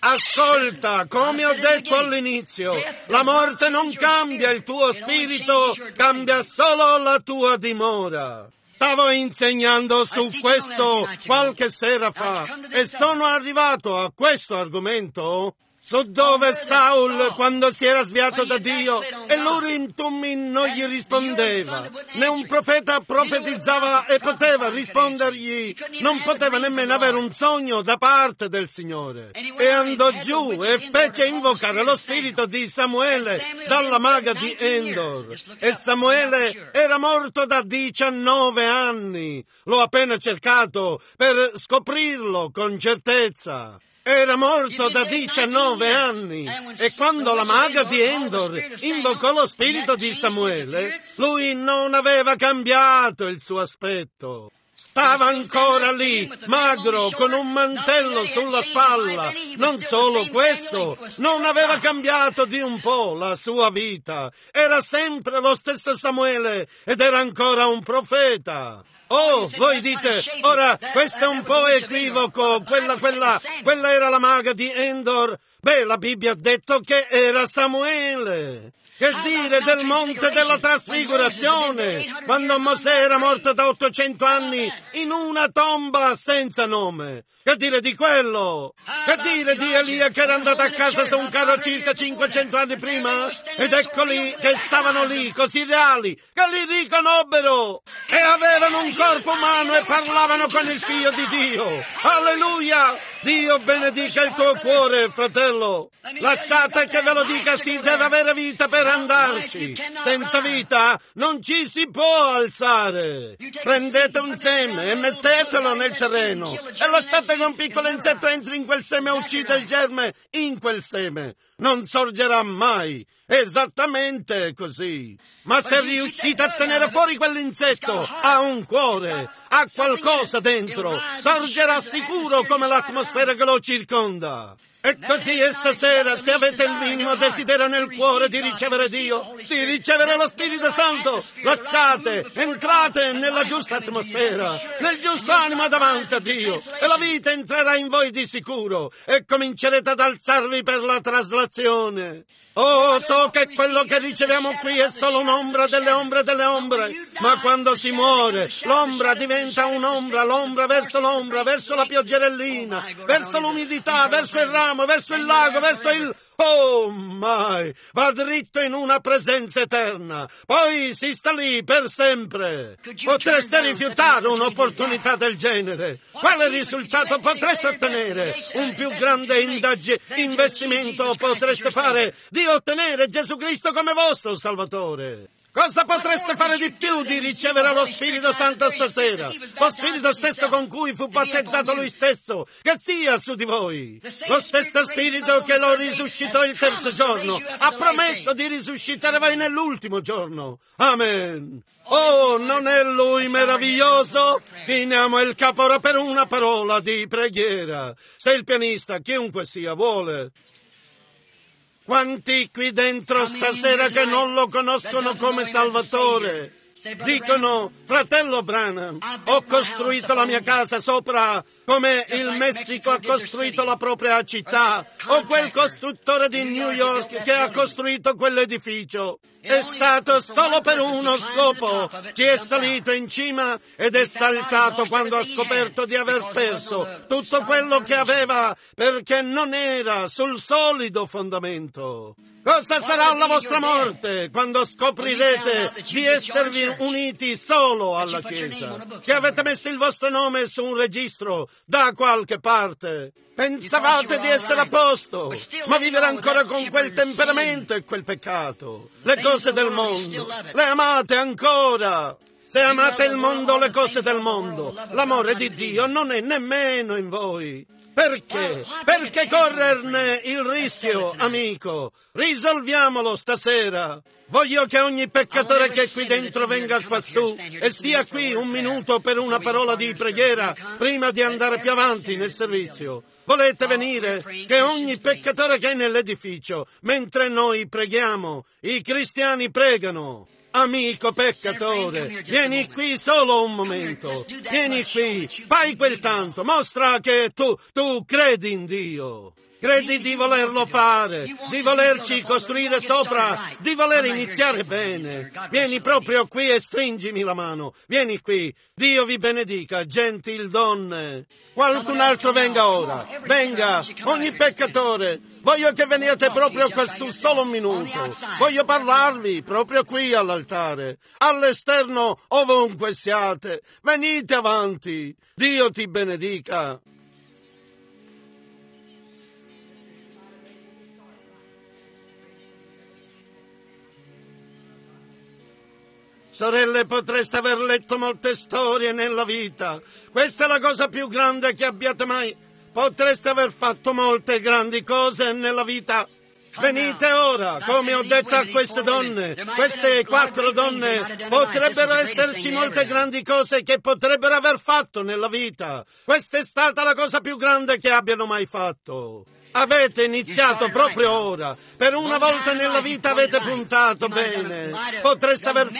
Ascolta, come ho detto all'inizio, la morte non cambia il tuo spirito, cambia solo la tua dimora. Stavo insegnando su questo qualche sera fa e sono arrivato a questo argomento su dove Saul, quando si era sviato da Dio e l'Urim Thummim non gli rispondeva, né un profeta profetizzava e poteva rispondergli, non poteva nemmeno avere un sogno da parte del Signore. E andò giù e fece invocare lo spirito di Samuele dalla maga di Endor. E Samuele era morto da 19 anni. L'ho appena cercato per scoprirlo con certezza. Era morto da 19 anni e quando la maga di Endor invocò lo spirito di Samuele, lui non aveva cambiato il suo aspetto. Stava ancora lì, magro, con un mantello sulla spalla. Non solo questo, non aveva cambiato di un po' la sua vita. Era sempre lo stesso Samuele ed era ancora un profeta. Oh, voi dite, ora, questo è un po' equivoco, quella era la maga di Endor. Beh, la Bibbia ha detto che era Samuele. Che dire del monte della trasfigurazione, quando Mosè era morto da 800 anni in una tomba senza nome? Che dire di quello? Che dire di Elia che era andato a casa su un carro circa 500 anni prima? Ed eccoli che stavano lì, così reali, che li riconobbero e avevano un corpo umano e parlavano con il Figlio di Dio. Alleluia! Dio benedica il tuo cuore, fratello. Lasciate che ve lo dica, si deve avere vita per andarci. Senza vita non ci si può alzare. Prendete un seme e mettetelo nel terreno e lasciate che un piccolo insetto entri in quel seme e uccida il germe in quel seme. Non sorgerà mai. Esattamente così. Ma se riuscite a tenere fuori quell'insetto, ha un cuore, ha qualcosa dentro, sorgerà sicuro come l'atmosfera che lo circonda. E così è stasera, se avete il minimo desiderio nel cuore di ricevere Dio, di ricevere lo Spirito Santo, lasciate, entrate nella giusta atmosfera, nel giusto animo davanti a Dio, e la vita entrerà in voi di sicuro, e comincerete ad alzarvi per la traslazione. Oh, so che quello che riceviamo qui è solo un'ombra delle ombre, ma quando si muore, l'ombra diventa un'ombra, l'ombra, verso la pioggerellina, verso l'umidità, verso il ramo, verso il lago, verso il... Oh my! Va dritto in una presenza eterna. Poi si sta lì per sempre. Potreste rifiutare un'opportunità del genere. Quale risultato potreste ottenere? Un più grande investimento potreste fare di ottenere Gesù Cristo come vostro Salvatore. Cosa potreste fare di più di ricevere lo Spirito Santo stasera? Lo Spirito stesso con cui fu battezzato Lui stesso, che sia su di voi. Lo stesso Spirito che lo risuscitò il terzo giorno, ha promesso di risuscitare voi nell'ultimo giorno. Amen. Oh, non è Lui meraviglioso? Chiniamo il capo ora per una parola di preghiera. Se il pianista, chiunque sia, vuole... Quanti qui dentro stasera che non lo conoscono come Salvatore dicono: fratello Branham, ho costruito la mia casa sopra come il Messico ha costruito la propria città, o quel costruttore di New York che ha costruito quell'edificio. È stato solo per uno scopo. Ci è salito in cima ed è saltato quando ha scoperto di aver perso tutto quello che aveva perché non era sul solido fondamento. Cosa sarà la vostra morte quando scoprirete di esservi uniti solo alla Chiesa, che avete messo il vostro nome su un registro da qualche parte? Pensavate di essere a posto, ma vivere ancora con quel temperamento e quel peccato. Le cose del mondo, le amate ancora. Se amate il mondo, le cose del mondo, l'amore di Dio non è nemmeno in voi. Perché? Perché correrne il rischio, amico? Risolviamolo stasera. Voglio che ogni peccatore che è qui dentro venga quassù e stia qui un minuto per una parola di preghiera prima di andare più avanti nel servizio. Volete venire? Che ogni peccatore che è nell'edificio, mentre noi preghiamo, i cristiani pregano. Amico peccatore, vieni qui solo un momento. Vieni qui, fai quel tanto, mostra che tu credi in Dio. Credi di volerlo fare, di volerci costruire sopra, di voler iniziare bene. Vieni proprio qui e stringimi la mano. Vieni qui. Dio vi benedica, gentil donne. Qualcun altro venga ora. Venga, ogni peccatore. Voglio che veniate proprio quassù solo un minuto. Voglio parlarvi proprio qui all'altare. All'esterno, ovunque siate. Venite avanti. Dio ti benedica. Sorelle, potreste aver letto molte storie nella vita. Questa è la cosa più grande che abbiate mai. Potreste aver fatto molte grandi cose nella vita. Venite ora, come ho detto a queste donne, queste 4 donne, potrebbero esserci molte grandi cose che potrebbero aver fatto nella vita. Questa è stata la cosa più grande che abbiano mai fatto. Avete iniziato proprio ora. Per una volta nella vita avete puntato bene. Potreste aver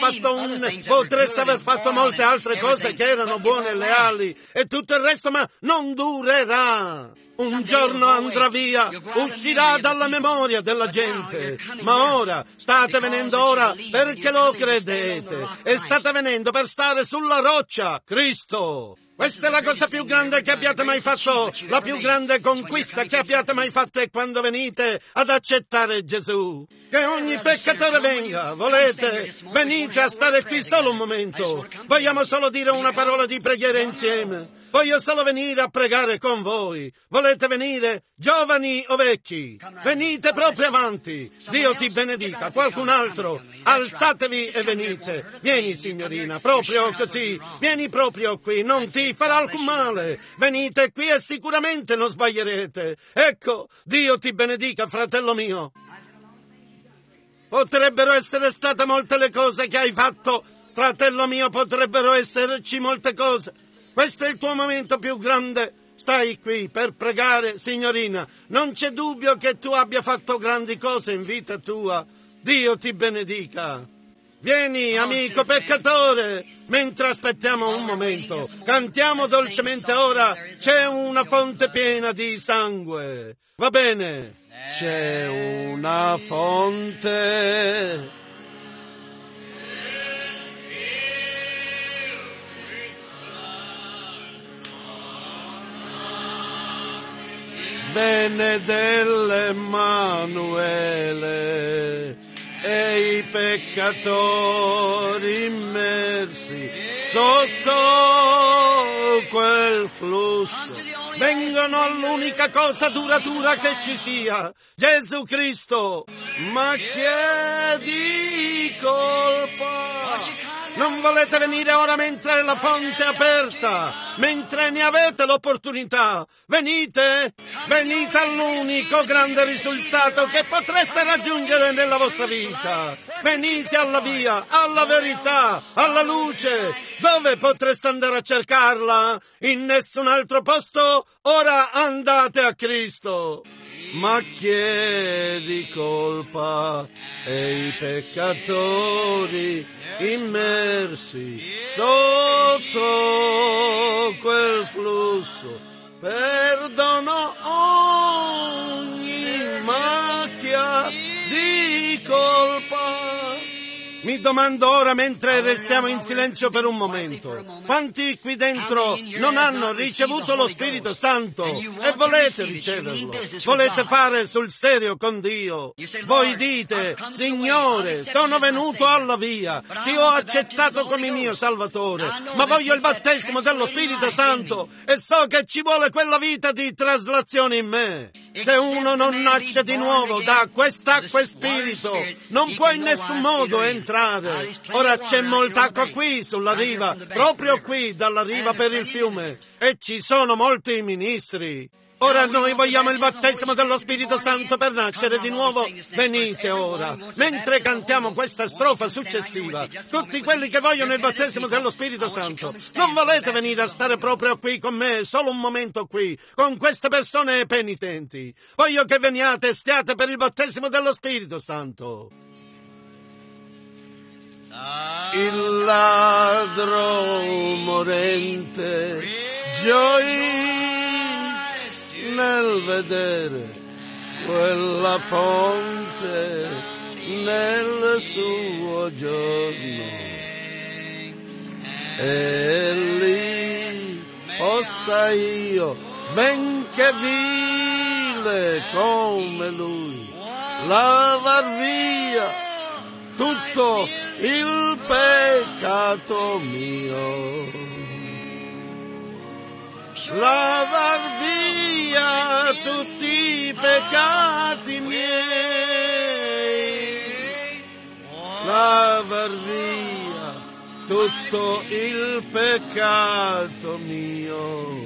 fatto molte altre cose che erano buone e leali e tutto il resto, ma non durerà. Un giorno andrà via, uscirà dalla memoria della gente. Ma ora, state venendo ora perché lo credete. E state venendo per stare sulla roccia, Cristo. Questa è la cosa più grande che abbiate mai fatto, la più grande conquista che abbiate mai fatto è quando venite ad accettare Gesù. Che ogni peccatore venga, volete? Venite a stare qui solo un momento. Vogliamo solo dire una parola di preghiera insieme. Voglio solo venire a pregare con voi. Volete venire? Giovani o vecchi? Venite proprio avanti. Dio ti benedica. Qualcun altro? Alzatevi e venite. Vieni, signorina, proprio così. Vieni proprio qui. Non ti farà alcun male. Venite qui e sicuramente non sbaglierete. Ecco, Dio ti benedica, fratello mio. Potrebbero essere state molte le cose che hai fatto, fratello mio, potrebbero esserci molte cose. Questo è il tuo momento più grande. Stai qui per pregare, signorina. Non c'è dubbio che tu abbia fatto grandi cose in vita tua. Dio ti benedica. Vieni, amico peccatore, mentre aspettiamo un momento. Cantiamo dolcemente ora. C'è una fonte piena di sangue. Va bene? C'è una fonte. Bene dell'Emmanuele e i peccatori immersi sotto quel flusso vengono all'unica cosa duratura che ci sia, Gesù Cristo. Ma che di colpa! Non volete venire ora mentre la fonte è aperta, mentre ne avete l'opportunità? Venite! Venite all'unico grande risultato che potreste raggiungere nella vostra vita. Venite alla via, alla verità, alla luce. Dove potreste andare a cercarla? In nessun altro posto? Ora andate a Cristo. Macchie di colpa e i peccatori immersi sotto quel flusso, perdono ogni macchia di colpa. Mi domando ora, mentre restiamo in silenzio per un momento, quanti qui dentro non hanno ricevuto lo Spirito Santo e volete riceverlo? Volete fare sul serio con Dio? Voi dite, Signore, sono venuto alla via, ti ho accettato come mio Salvatore, ma voglio il battesimo dello Spirito Santo e so che ci vuole quella vita di traslazione in me. Se uno non nasce di nuovo da quest'acqua e Spirito, non può in nessun modo entrare. Ora c'è molta acqua qui sulla riva, proprio qui dalla riva per il fiume, e ci sono molti ministri. Ora noi vogliamo il battesimo dello Spirito Santo per nascere di nuovo. Venite ora, mentre cantiamo questa strofa successiva, tutti quelli che vogliono il battesimo dello Spirito Santo, non volete venire a stare proprio qui con me, solo un momento qui, con queste persone penitenti. Voglio che veniate e stiate per il battesimo dello Spirito Santo. Il ladro morente gioì nel vedere quella fonte nel suo giorno, e lì possa io, benché vile come lui, lavar via tutto il peccato mio, lavar via tutti i peccati miei, lavar via tutto il peccato mio,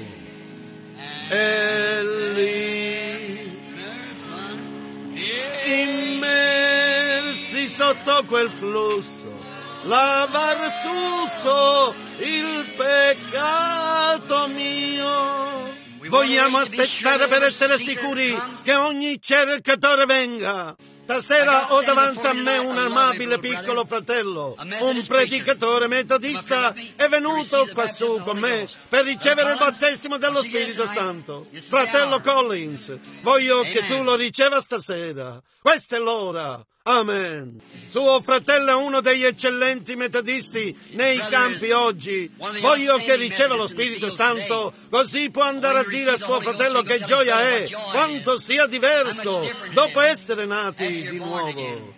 e lì immersi sotto quel flusso, lavar tutto il peccato mio. Vogliamo aspettare per essere sicuri che ogni cercatore venga. Stasera ho davanti a me un amabile piccolo fratello, un predicatore metodista, è venuto quassù con me per ricevere il battesimo dello Spirito Santo. Fratello Collins, voglio che tu lo riceva stasera. Questa è l'ora. Amen. Suo fratello è uno degli eccellenti metodisti nei campi oggi. Voglio che riceva lo Spirito Santo, così può andare a dire a suo fratello che gioia è, quanto sia diverso dopo essere nati di nuovo.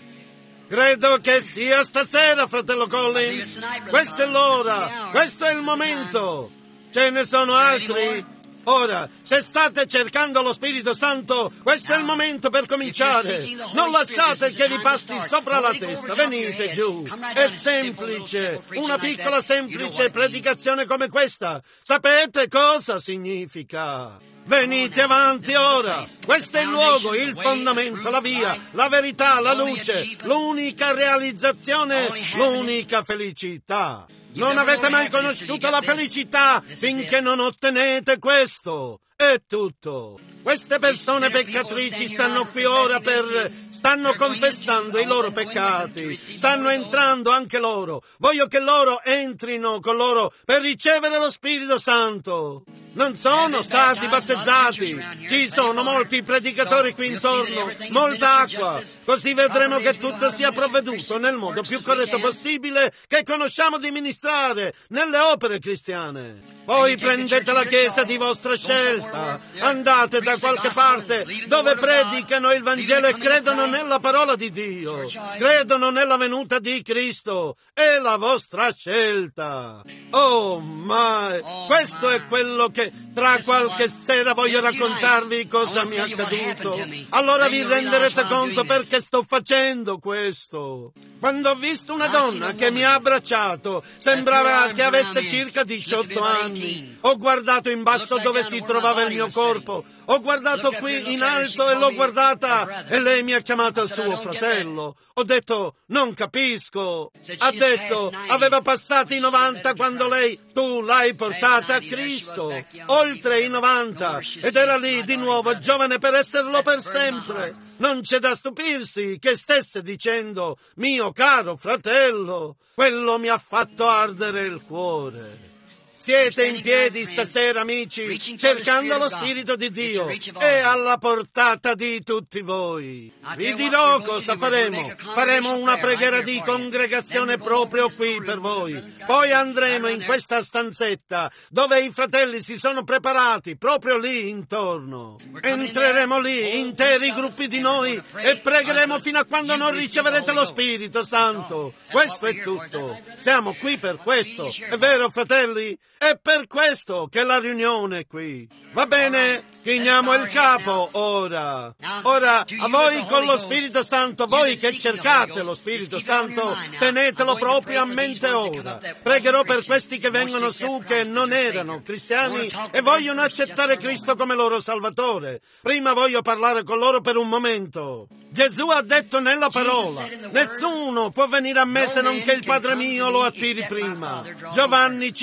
Credo che sia stasera, fratello Collins. Questa è l'ora, questo è il momento. Ce ne sono altri? Ora, se state cercando lo Spirito Santo, questo è il momento per cominciare. Non lasciate che vi passi sopra la testa. Venite giù. È semplice, una piccola semplice predicazione come questa. Sapete cosa significa? Venite avanti ora. Questo è il luogo, il fondamento, la via, la verità, la luce, l'unica realizzazione, l'unica felicità. Non avete mai conosciuto la felicità finché non ottenete questo. È tutto. Queste persone peccatrici stanno qui ora stanno confessando i loro peccati, stanno entrando anche loro. Voglio che loro entrino con loro per ricevere lo Spirito Santo. Non sono stati battezzati. Ci sono molti predicatori qui intorno, molta acqua. Così vedremo che tutto sia provveduto nel modo più corretto possibile che conosciamo di ministrare nelle opere cristiane. Poi prendete la chiesa di vostra scelta, andate da qualche parte dove predicano il Vangelo e credono nella parola di Dio, credono nella venuta di Cristo. È la vostra scelta. Oh, ma questo è quello che tra qualche sera voglio raccontarvi cosa mi è accaduto. Allora vi renderete conto perché sto facendo questo. Quando ho visto una donna che mi ha abbracciato, sembrava che avesse circa 18 anni. Ho guardato in basso dove si trovava il mio corpo. Ho guardato qui in alto e l'ho guardata e lei mi ha chiamato suo fratello. Ho detto, non capisco. Ha detto, aveva passato i 90 quando tu l'hai portata a Cristo. Oltre i 90. Ed era lì di nuovo, giovane per esserlo per sempre. Non c'è da stupirsi che stesse dicendo, mio caro fratello, quello mi ha fatto ardere il cuore. Siete in piedi stasera, amici, cercando lo Spirito di Dio. È alla portata di tutti voi. Vi dirò cosa faremo. Faremo una preghiera di congregazione proprio qui per voi. Poi andremo in questa stanzetta dove i fratelli si sono preparati, proprio lì intorno. Entreremo lì, interi gruppi di noi, e pregheremo fino a quando non riceverete lo Spirito Santo. Questo è tutto. Siamo qui per questo. È vero, fratelli? È per questo che la riunione è qui. Va bene? Chiniamo il capo ora. Ora, a voi con lo Spirito Santo, voi che cercate lo Spirito Santo, tenetelo proprio a mente ora. Pregherò per questi che vengono su che non erano cristiani e vogliono accettare Cristo come loro Salvatore. Prima voglio parlare con loro per un momento. Gesù ha detto nella parola, nessuno può venire a me se non che il Padre mio lo attiri prima. Giovanni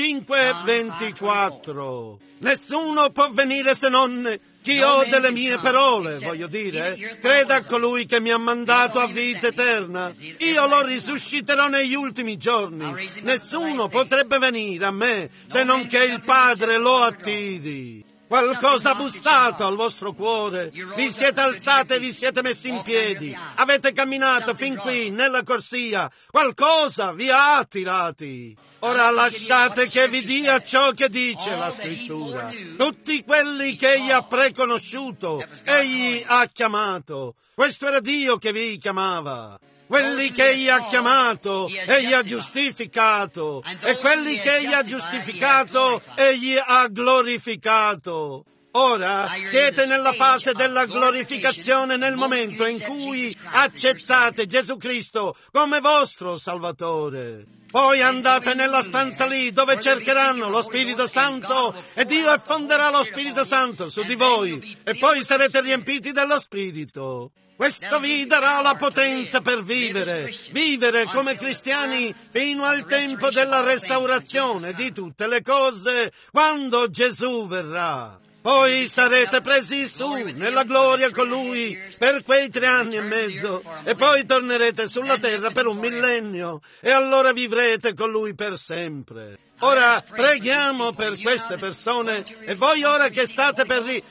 5:24. Nessuno può venire se non chi ode le mie parole, voglio dire, creda a colui che mi ha mandato a vita eterna. Io lo risusciterò negli ultimi giorni. Nessuno potrebbe venire a me se non che il Padre lo attiri. Qualcosa ha bussato al vostro cuore. Vi siete alzati e vi siete messi in piedi. Avete camminato fin qui nella corsia. Qualcosa vi ha attirati. Ora lasciate che vi dia ciò che dice la Scrittura. Tutti quelli che egli ha preconosciuto, egli ha chiamato. Questo era Dio che vi chiamava. Quelli che egli ha chiamato, egli ha giustificato. E quelli che egli ha giustificato, egli ha glorificato. Ora siete nella fase della glorificazione, nel momento in cui accettate Gesù Cristo come vostro Salvatore. Poi andate nella stanza lì dove cercheranno lo Spirito Santo e Dio effonderà lo Spirito Santo su di voi e poi sarete riempiti dello Spirito. Questo vi darà la potenza per vivere come cristiani fino al tempo della restaurazione di tutte le cose, quando Gesù verrà. Poi sarete presi su nella gloria con Lui per quei 3 anni e mezzo e poi tornerete sulla terra per 1 millennio e allora vivrete con Lui per sempre. Ora preghiamo per queste persone e voi ora che state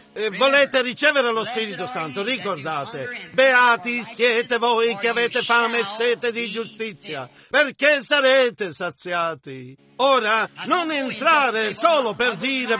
volete ricevere lo Spirito Santo, ricordate, beati siete voi che avete fame e sete di giustizia, perché sarete saziati. Ora non entrare solo per dire,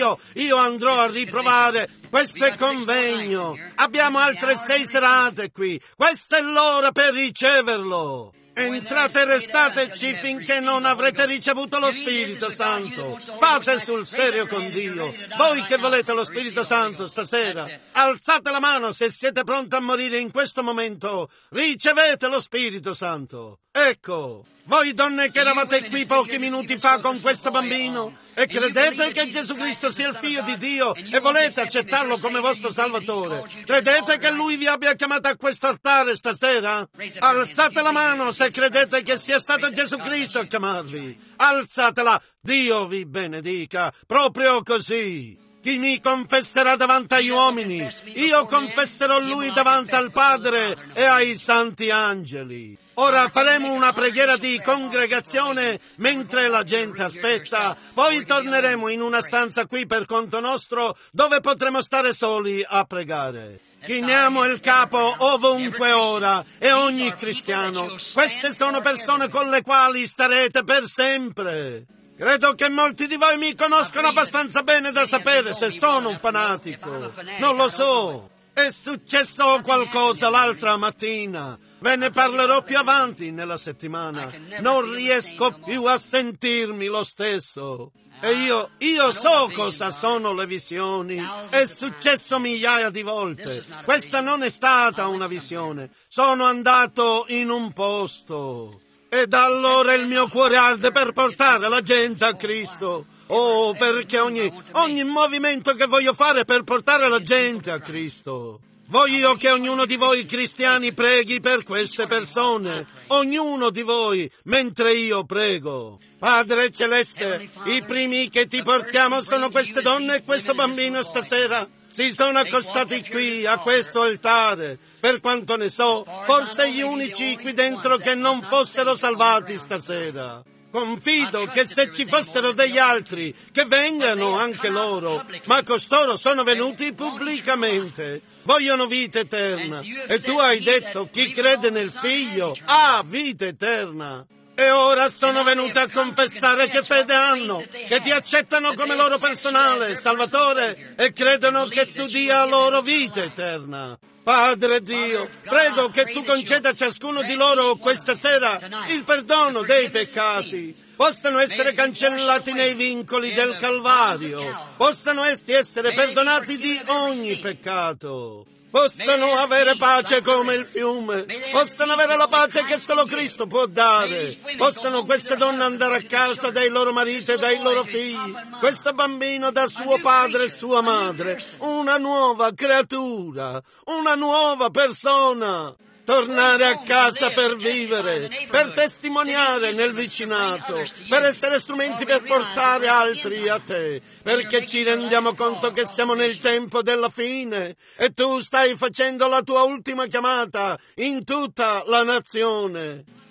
io andrò a riprovare, questo è convegno, abbiamo altre 6 serate qui, questa è l'ora per riceverlo. Entrate e restateci finché non avrete ricevuto lo Spirito Santo. Fate sul serio con Dio. Voi che volete lo Spirito Santo stasera, alzate la mano se siete pronti a morire in questo momento. Ricevete lo Spirito Santo. Ecco, voi donne che eravate qui pochi minuti fa con questo bambino e credete che Gesù Cristo sia il Figlio di Dio e volete accettarlo come vostro Salvatore, credete che Lui vi abbia chiamato a questo altare stasera? Alzate la mano se credete che sia stato Gesù Cristo a chiamarvi. Alzatela, Dio vi benedica, proprio così. Chi mi confesserà davanti agli uomini, io confesserò Lui davanti al Padre e ai santi angeli. Ora faremo una preghiera di congregazione mentre la gente aspetta, poi torneremo in una stanza qui per conto nostro dove potremo stare soli a pregare. Chiniamo il capo ovunque ora e ogni cristiano. Queste sono persone con le quali starete per sempre. Credo che molti di voi mi conoscono abbastanza bene da sapere se sono un fanatico. Non lo so. È successo qualcosa l'altra mattina. Ve ne parlerò più avanti nella settimana. Non riesco più a sentirmi lo stesso. E io so cosa sono le visioni. È successo migliaia di volte. Questa non è stata una visione. Sono andato in un posto. E da allora il mio cuore arde per portare la gente a Cristo. Oh, perché ogni movimento che voglio fare per portare la gente a Cristo. Voglio che ognuno di voi cristiani preghi per queste persone. Ognuno di voi, mentre io prego. Padre Celeste, i primi che ti portiamo sono queste donne e questo bambino stasera. Si sono accostati qui a questo altare. Per quanto ne so, forse gli unici qui dentro che non fossero salvati stasera. Confido che se ci fossero degli altri, che vengano anche loro, ma costoro sono venuti pubblicamente. Vogliono vita eterna. E tu hai detto, chi crede nel Figlio ha vita eterna. E ora sono venuti a confessare che fede hanno, che ti accettano come loro personale Salvatore e credono che tu dia loro vita eterna. Padre Dio, prego che tu conceda a ciascuno di loro questa sera il perdono dei peccati. Possano essere cancellati nei vincoli del Calvario. Possano essi essere perdonati di ogni peccato. Possano avere pace come il fiume, possano avere la pace che solo Cristo può dare, possano queste donne andare a casa dai loro mariti e dai loro figli, questo bambino da suo padre e sua madre, una nuova creatura, una nuova persona. Tornare a casa per vivere, per testimoniare nel vicinato, per essere strumenti per portare altri a te, perché ci rendiamo conto che siamo nel tempo della fine e tu stai facendo la tua ultima chiamata in tutta la nazione.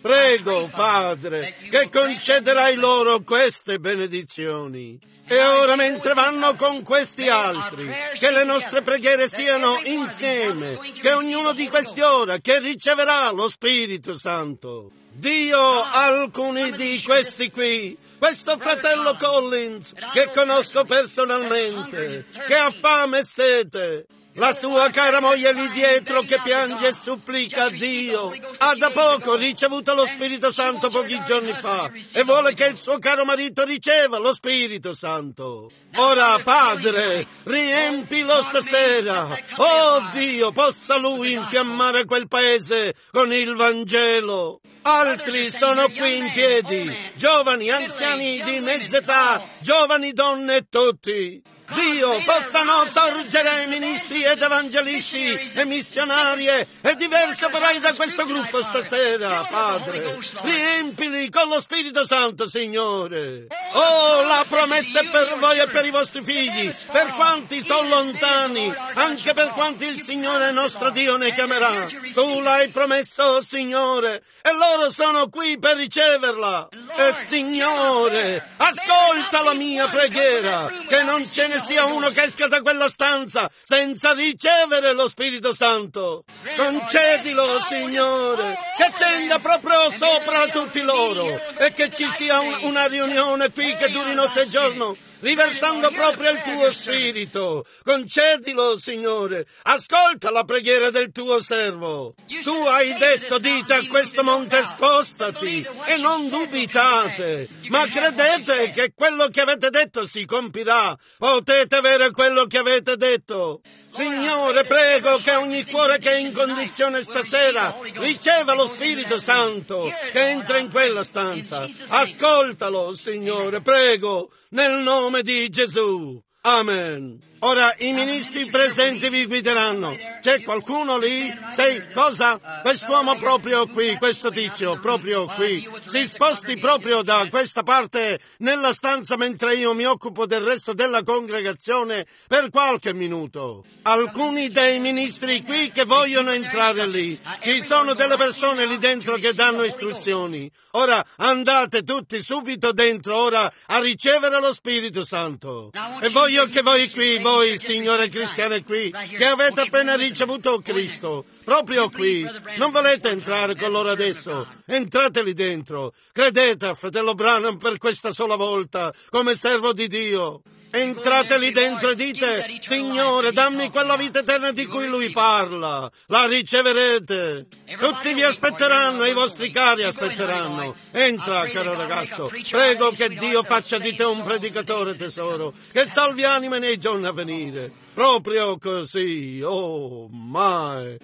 Prego, Padre, che concederai loro queste benedizioni. E ora, mentre vanno con questi altri, che le nostre preghiere siano insieme, che ognuno di questi ora che riceverà lo Spirito Santo. Dio, alcuni di questi qui, questo fratello Collins, che conosco personalmente, che ha fame e sete, la sua cara moglie lì dietro che piange e supplica a Dio, ha da poco ricevuto lo Spirito Santo pochi giorni fa e vuole che il suo caro marito riceva lo Spirito Santo. Ora, Padre, riempilo stasera. Oh Dio, possa Lui infiammare quel paese con il Vangelo. Altri sono qui in piedi, giovani, anziani di mezza età, giovani donne e tutti. Dio, possano sorgere ministri ed evangelisti e missionarie e diversi operai da questo gruppo stasera, Padre. Riempili con lo Spirito Santo, Signore. Oh, la promessa è per voi e per i vostri figli, per quanti sono lontani, anche per quanti il Signore nostro Dio ne chiamerà. Tu l'hai promesso, Signore, e loro sono qui per riceverla. E Signore, ascolta la mia preghiera, che non ce ne sia uno che esca da quella stanza senza ricevere lo Spirito Santo. Concedilo, Signore, che scenda proprio sopra tutti loro e che ci sia una riunione qui che duri notte e giorno, riversando proprio il tuo Spirito. Concedilo, Signore. Ascolta la preghiera del tuo servo. Tu hai detto, dite a questo monte spostati e non dubitate, ma credete che quello che avete detto si compirà. Potete avere quello che avete detto. Signore, prego che ogni cuore che è in condizione stasera riceva lo Spirito Santo che entra in quella stanza. Ascoltalo, Signore, prego, nel nome di Gesù. Amen. Ora i ministri presenti vi guideranno. C'è qualcuno lì? Sei cosa? Quest'uomo proprio qui, questo tizio proprio qui. Si sposti proprio da questa parte nella stanza mentre io mi occupo del resto della congregazione per qualche minuto. Alcuni dei ministri qui che vogliono entrare lì. Ci sono delle persone lì dentro che danno istruzioni. Ora andate tutti subito dentro ora a ricevere lo Spirito Santo. E voglio che voi qui, voi signore cristiane qui, che avete appena ricevuto Cristo, proprio qui, non volete entrare con loro adesso, entrate lì dentro, credete a fratello Branham per questa sola volta, come servo di Dio. Entrate lì dentro e dite, Signore, dammi quella vita eterna di cui Lui parla. La riceverete. Tutti vi aspetteranno, i vostri cari aspetteranno. Entra, caro ragazzo. Prego che Dio faccia di te un predicatore, tesoro, che salvi anime nei giorni a venire. Proprio così. Oh, my.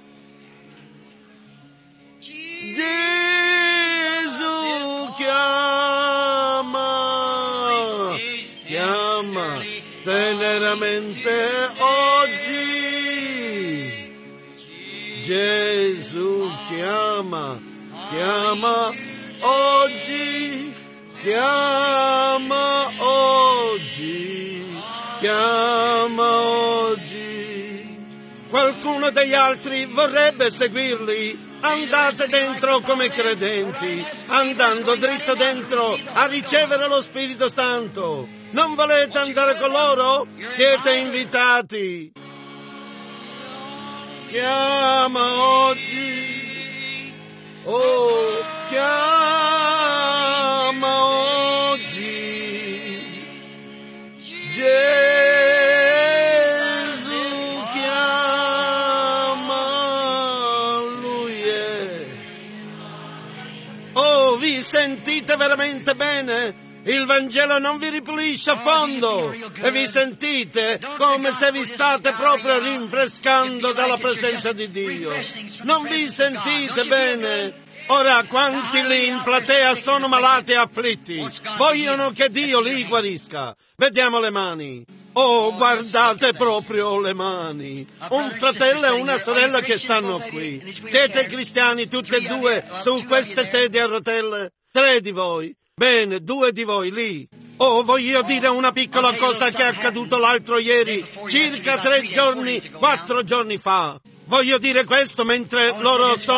Gesù chiama teneramente oggi. Gesù chiama oggi, chiama oggi. Qualcuno degli altri vorrebbe seguirli? Andate dentro come credenti, andando dritto dentro a ricevere lo Spirito Santo. Non volete andare con loro? Siete invitati. Chiama oggi, oh, chiama oggi. Gesù chiama, Lui è. Oh, vi sentite veramente bene? Il Vangelo non vi ripulisce a fondo e vi sentite come se vi state proprio rinfrescando dalla presenza di Dio. Non vi sentite bene? Ora, quanti lì in platea sono malati e afflitti? Vogliono che Dio li guarisca. Vediamo le mani. Oh, guardate proprio le mani. Un fratello e una sorella che stanno qui. Siete cristiani tutti e due su queste sedie a rotelle? 3 di voi. Bene, 2 di voi lì. Oh, voglio dire una piccola cosa che è accaduto l'altro ieri, circa 4 giorni fa. Voglio dire questo mentre loro sono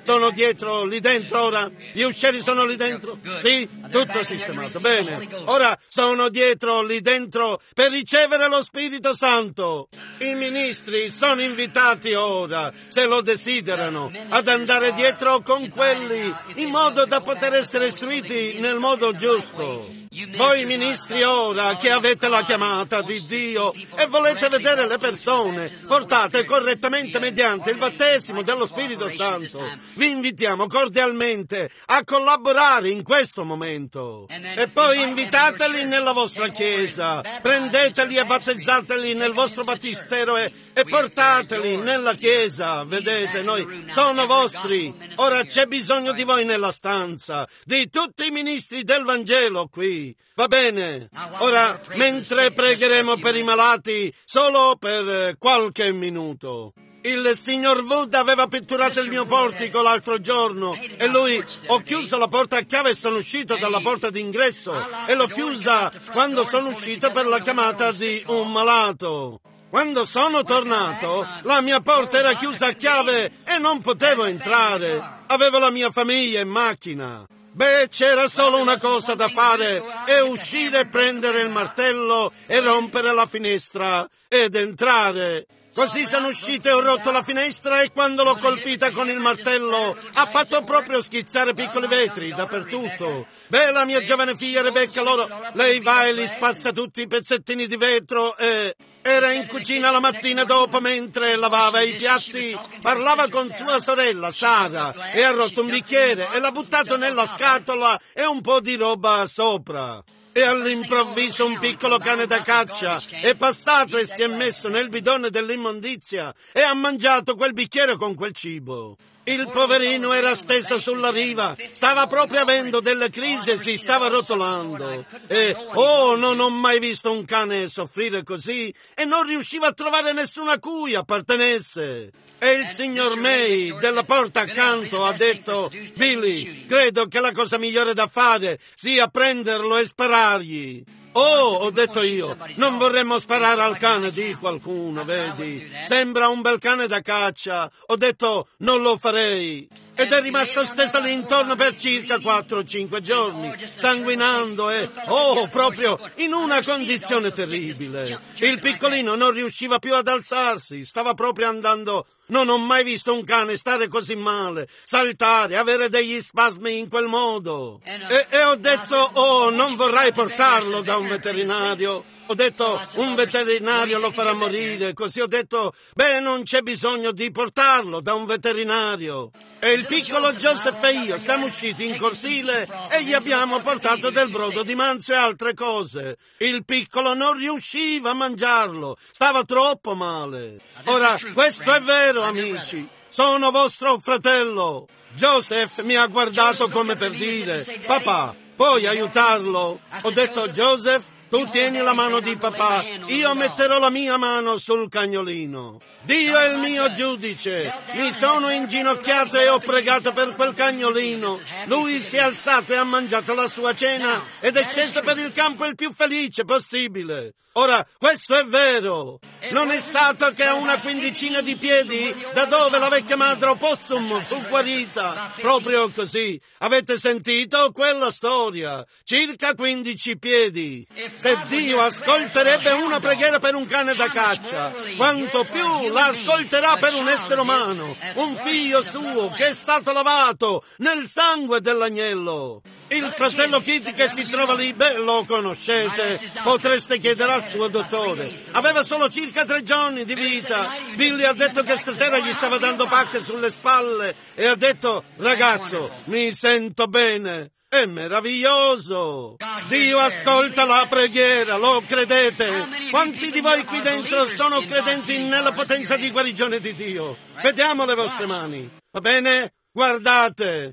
Sono dietro, lì dentro ora? Gli uscieri sono lì dentro? Sì? Tutto sistemato. Bene. Ora sono dietro, lì dentro, per ricevere lo Spirito Santo. I ministri sono invitati ora, se lo desiderano, ad andare dietro con quelli, in modo da poter essere istruiti nel modo giusto. Voi ministri ora che avete la chiamata di Dio e volete vedere le persone portate correttamente mediante il battesimo dello Spirito Santo, vi invitiamo cordialmente a collaborare in questo momento. E poi invitateli nella vostra chiesa, prendeteli e battezzateli nel vostro battistero e portateli nella chiesa. Vedete, noi sono vostri. Ora c'è bisogno di voi nella stanza, di tutti i ministri del Vangelo qui. Va bene? Ora, mentre pregheremo per i malati, solo per qualche minuto. Il signor Wood aveva pitturato il mio portico l'altro giorno e lui, ho chiuso la porta a chiave e sono uscito dalla porta d'ingresso e l'ho chiusa quando sono uscito per la chiamata di un malato. Quando sono tornato, la mia porta era chiusa a chiave e non potevo entrare. Avevo la mia famiglia in macchina. Beh, c'era solo una cosa da fare, e uscire, prendere il martello e rompere la finestra ed entrare. Così sono uscito e ho rotto la finestra e quando l'ho colpita con il martello ha fatto proprio schizzare piccoli vetri dappertutto. Beh, la mia giovane figlia Rebecca, lei va e li spazza tutti i pezzettini di vetro e... Era in cucina la mattina dopo mentre lavava i piatti, parlava con sua sorella Sara e ha rotto un bicchiere e l'ha buttato nella scatola e un po' di roba sopra. E all'improvviso un piccolo cane da caccia è passato e si è messo nel bidone dell'immondizia e ha mangiato quel bicchiere con quel cibo. Il poverino era steso sulla riva, stava proprio avendo delle crisi e si stava rotolando. E, non ho mai visto un cane soffrire così e non riusciva a trovare nessuna cui appartenesse. E il signor May della porta accanto ha detto: Billy, credo che la cosa migliore da fare sia prenderlo e sparargli. Oh, ho detto io, non vorremmo sparare al cane di qualcuno, vedi? Sembra un bel cane da caccia. Ho detto, non lo farei. Ed è rimasto steso lì intorno per circa 4 o 5 giorni, sanguinando e, proprio in una condizione terribile. Il piccolino non riusciva più ad alzarsi, stava proprio andando. Non ho mai visto un cane stare così male, saltare, avere degli spasmi in quel modo. E ho detto, non vorrai portarlo da un veterinario. Ho detto, un veterinario lo farà morire. Così ho detto, non c'è bisogno di portarlo da un veterinario. E il piccolo Joseph e io siamo usciti in cortile e gli abbiamo portato del brodo di manzo e altre cose. Il piccolo non riusciva a mangiarlo, stava troppo male. Ora, questo è vero, amici, sono vostro fratello. Joseph mi ha guardato come per dire, papà, puoi aiutarlo? Ho detto, Joseph, tu tieni la mano di papà, io metterò la mia mano sul cagnolino. Dio è il mio giudice. Mi sono inginocchiato e ho pregato per quel cagnolino. Lui si è alzato e ha mangiato la sua cena ed è sceso per il campo il più felice possibile. Ora, questo è vero. Non è stato che a una quindicina di piedi da dove la vecchia madre Opossum fu guarita. Proprio così. Avete sentito quella storia? Circa 15 piedi. Se Dio ascolterebbe una preghiera per un cane da caccia, quanto più la ascolterà per un essere umano, un figlio suo che è stato lavato nel sangue dell'agnello. Il fratello Kitty che si trova lì, lo conoscete, potreste chiedere al suo dottore. Aveva solo circa 3 giorni di vita. Billy ha detto che stasera gli stava dando pacche sulle spalle e ha detto, ragazzo, mi sento bene. È meraviglioso! Dio ascolta la preghiera, lo credete? Quanti di voi qui dentro sono credenti nella potenza di guarigione di Dio? Vediamo le vostre mani, va bene? Guardate!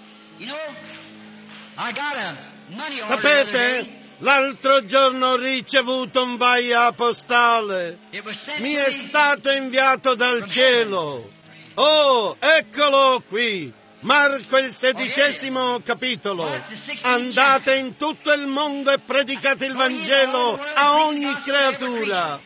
Sapete? L'altro giorno ho ricevuto un via postale. Mi è stato inviato dal cielo. Oh, eccolo qui! Marco il 16° capitolo. Andate in tutto il mondo e predicate il Vangelo a ogni creatura.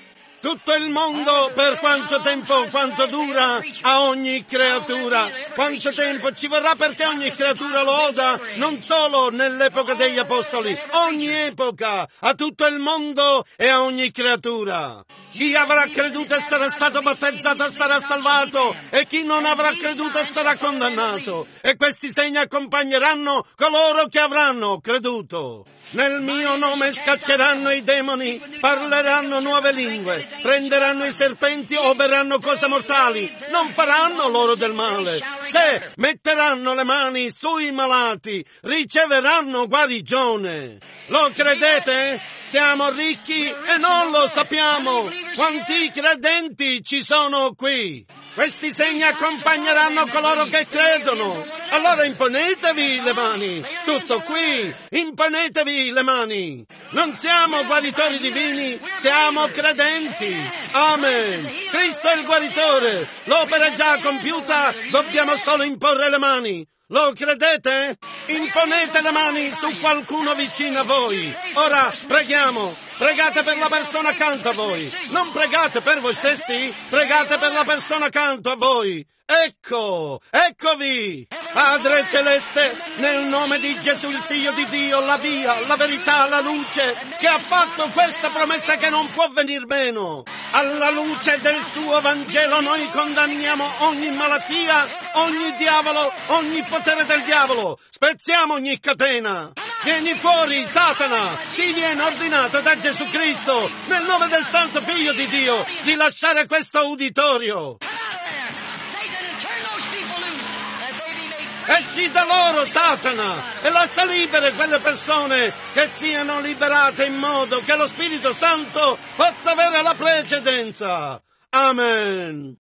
tutto il mondo, per quanto tempo, quanto dura a ogni creatura. Quanto tempo ci vorrà perché ogni creatura lo oda, non solo nell'epoca degli Apostoli, ogni epoca, a tutto il mondo e a ogni creatura. Chi avrà creduto e sarà stato battezzato sarà salvato, e chi non avrà creduto sarà condannato. E questi segni accompagneranno coloro che avranno creduto. Nel mio nome scacceranno i demoni, parleranno nuove lingue, prenderanno i serpenti o berranno cose mortali, non faranno loro del male. Se metteranno le mani sui malati, riceveranno guarigione. Lo credete? Siamo ricchi e non lo sappiamo. Quanti credenti ci sono qui? Questi segni accompagneranno coloro che credono. Allora imponetevi le mani. Tutto qui. Imponetevi le mani. Non siamo guaritori divini, siamo credenti. Amen. Cristo è il guaritore. L'opera è già compiuta, dobbiamo solo imporre le mani. Lo credete? Imponete le mani su qualcuno vicino a voi. Ora preghiamo. Pregate per la persona accanto a voi. Non pregate per voi stessi, pregate per la persona accanto a voi. Ecco, eccovi! Padre Celeste, nel nome di Gesù, il Figlio di Dio, la via, la verità, la luce, che ha fatto questa promessa che non può venir meno. Alla luce del suo Vangelo noi condanniamo ogni malattia, ogni diavolo, ogni potere del diavolo. Spezziamo ogni catena. Vieni fuori, Satana! Ti viene ordinato da Gesù Cristo, nel nome del Santo Figlio di Dio, di lasciare questo uditorio. Esci da loro, Satana, e lascia libere quelle persone, che siano liberate in modo che lo Spirito Santo possa avere la precedenza. Amen.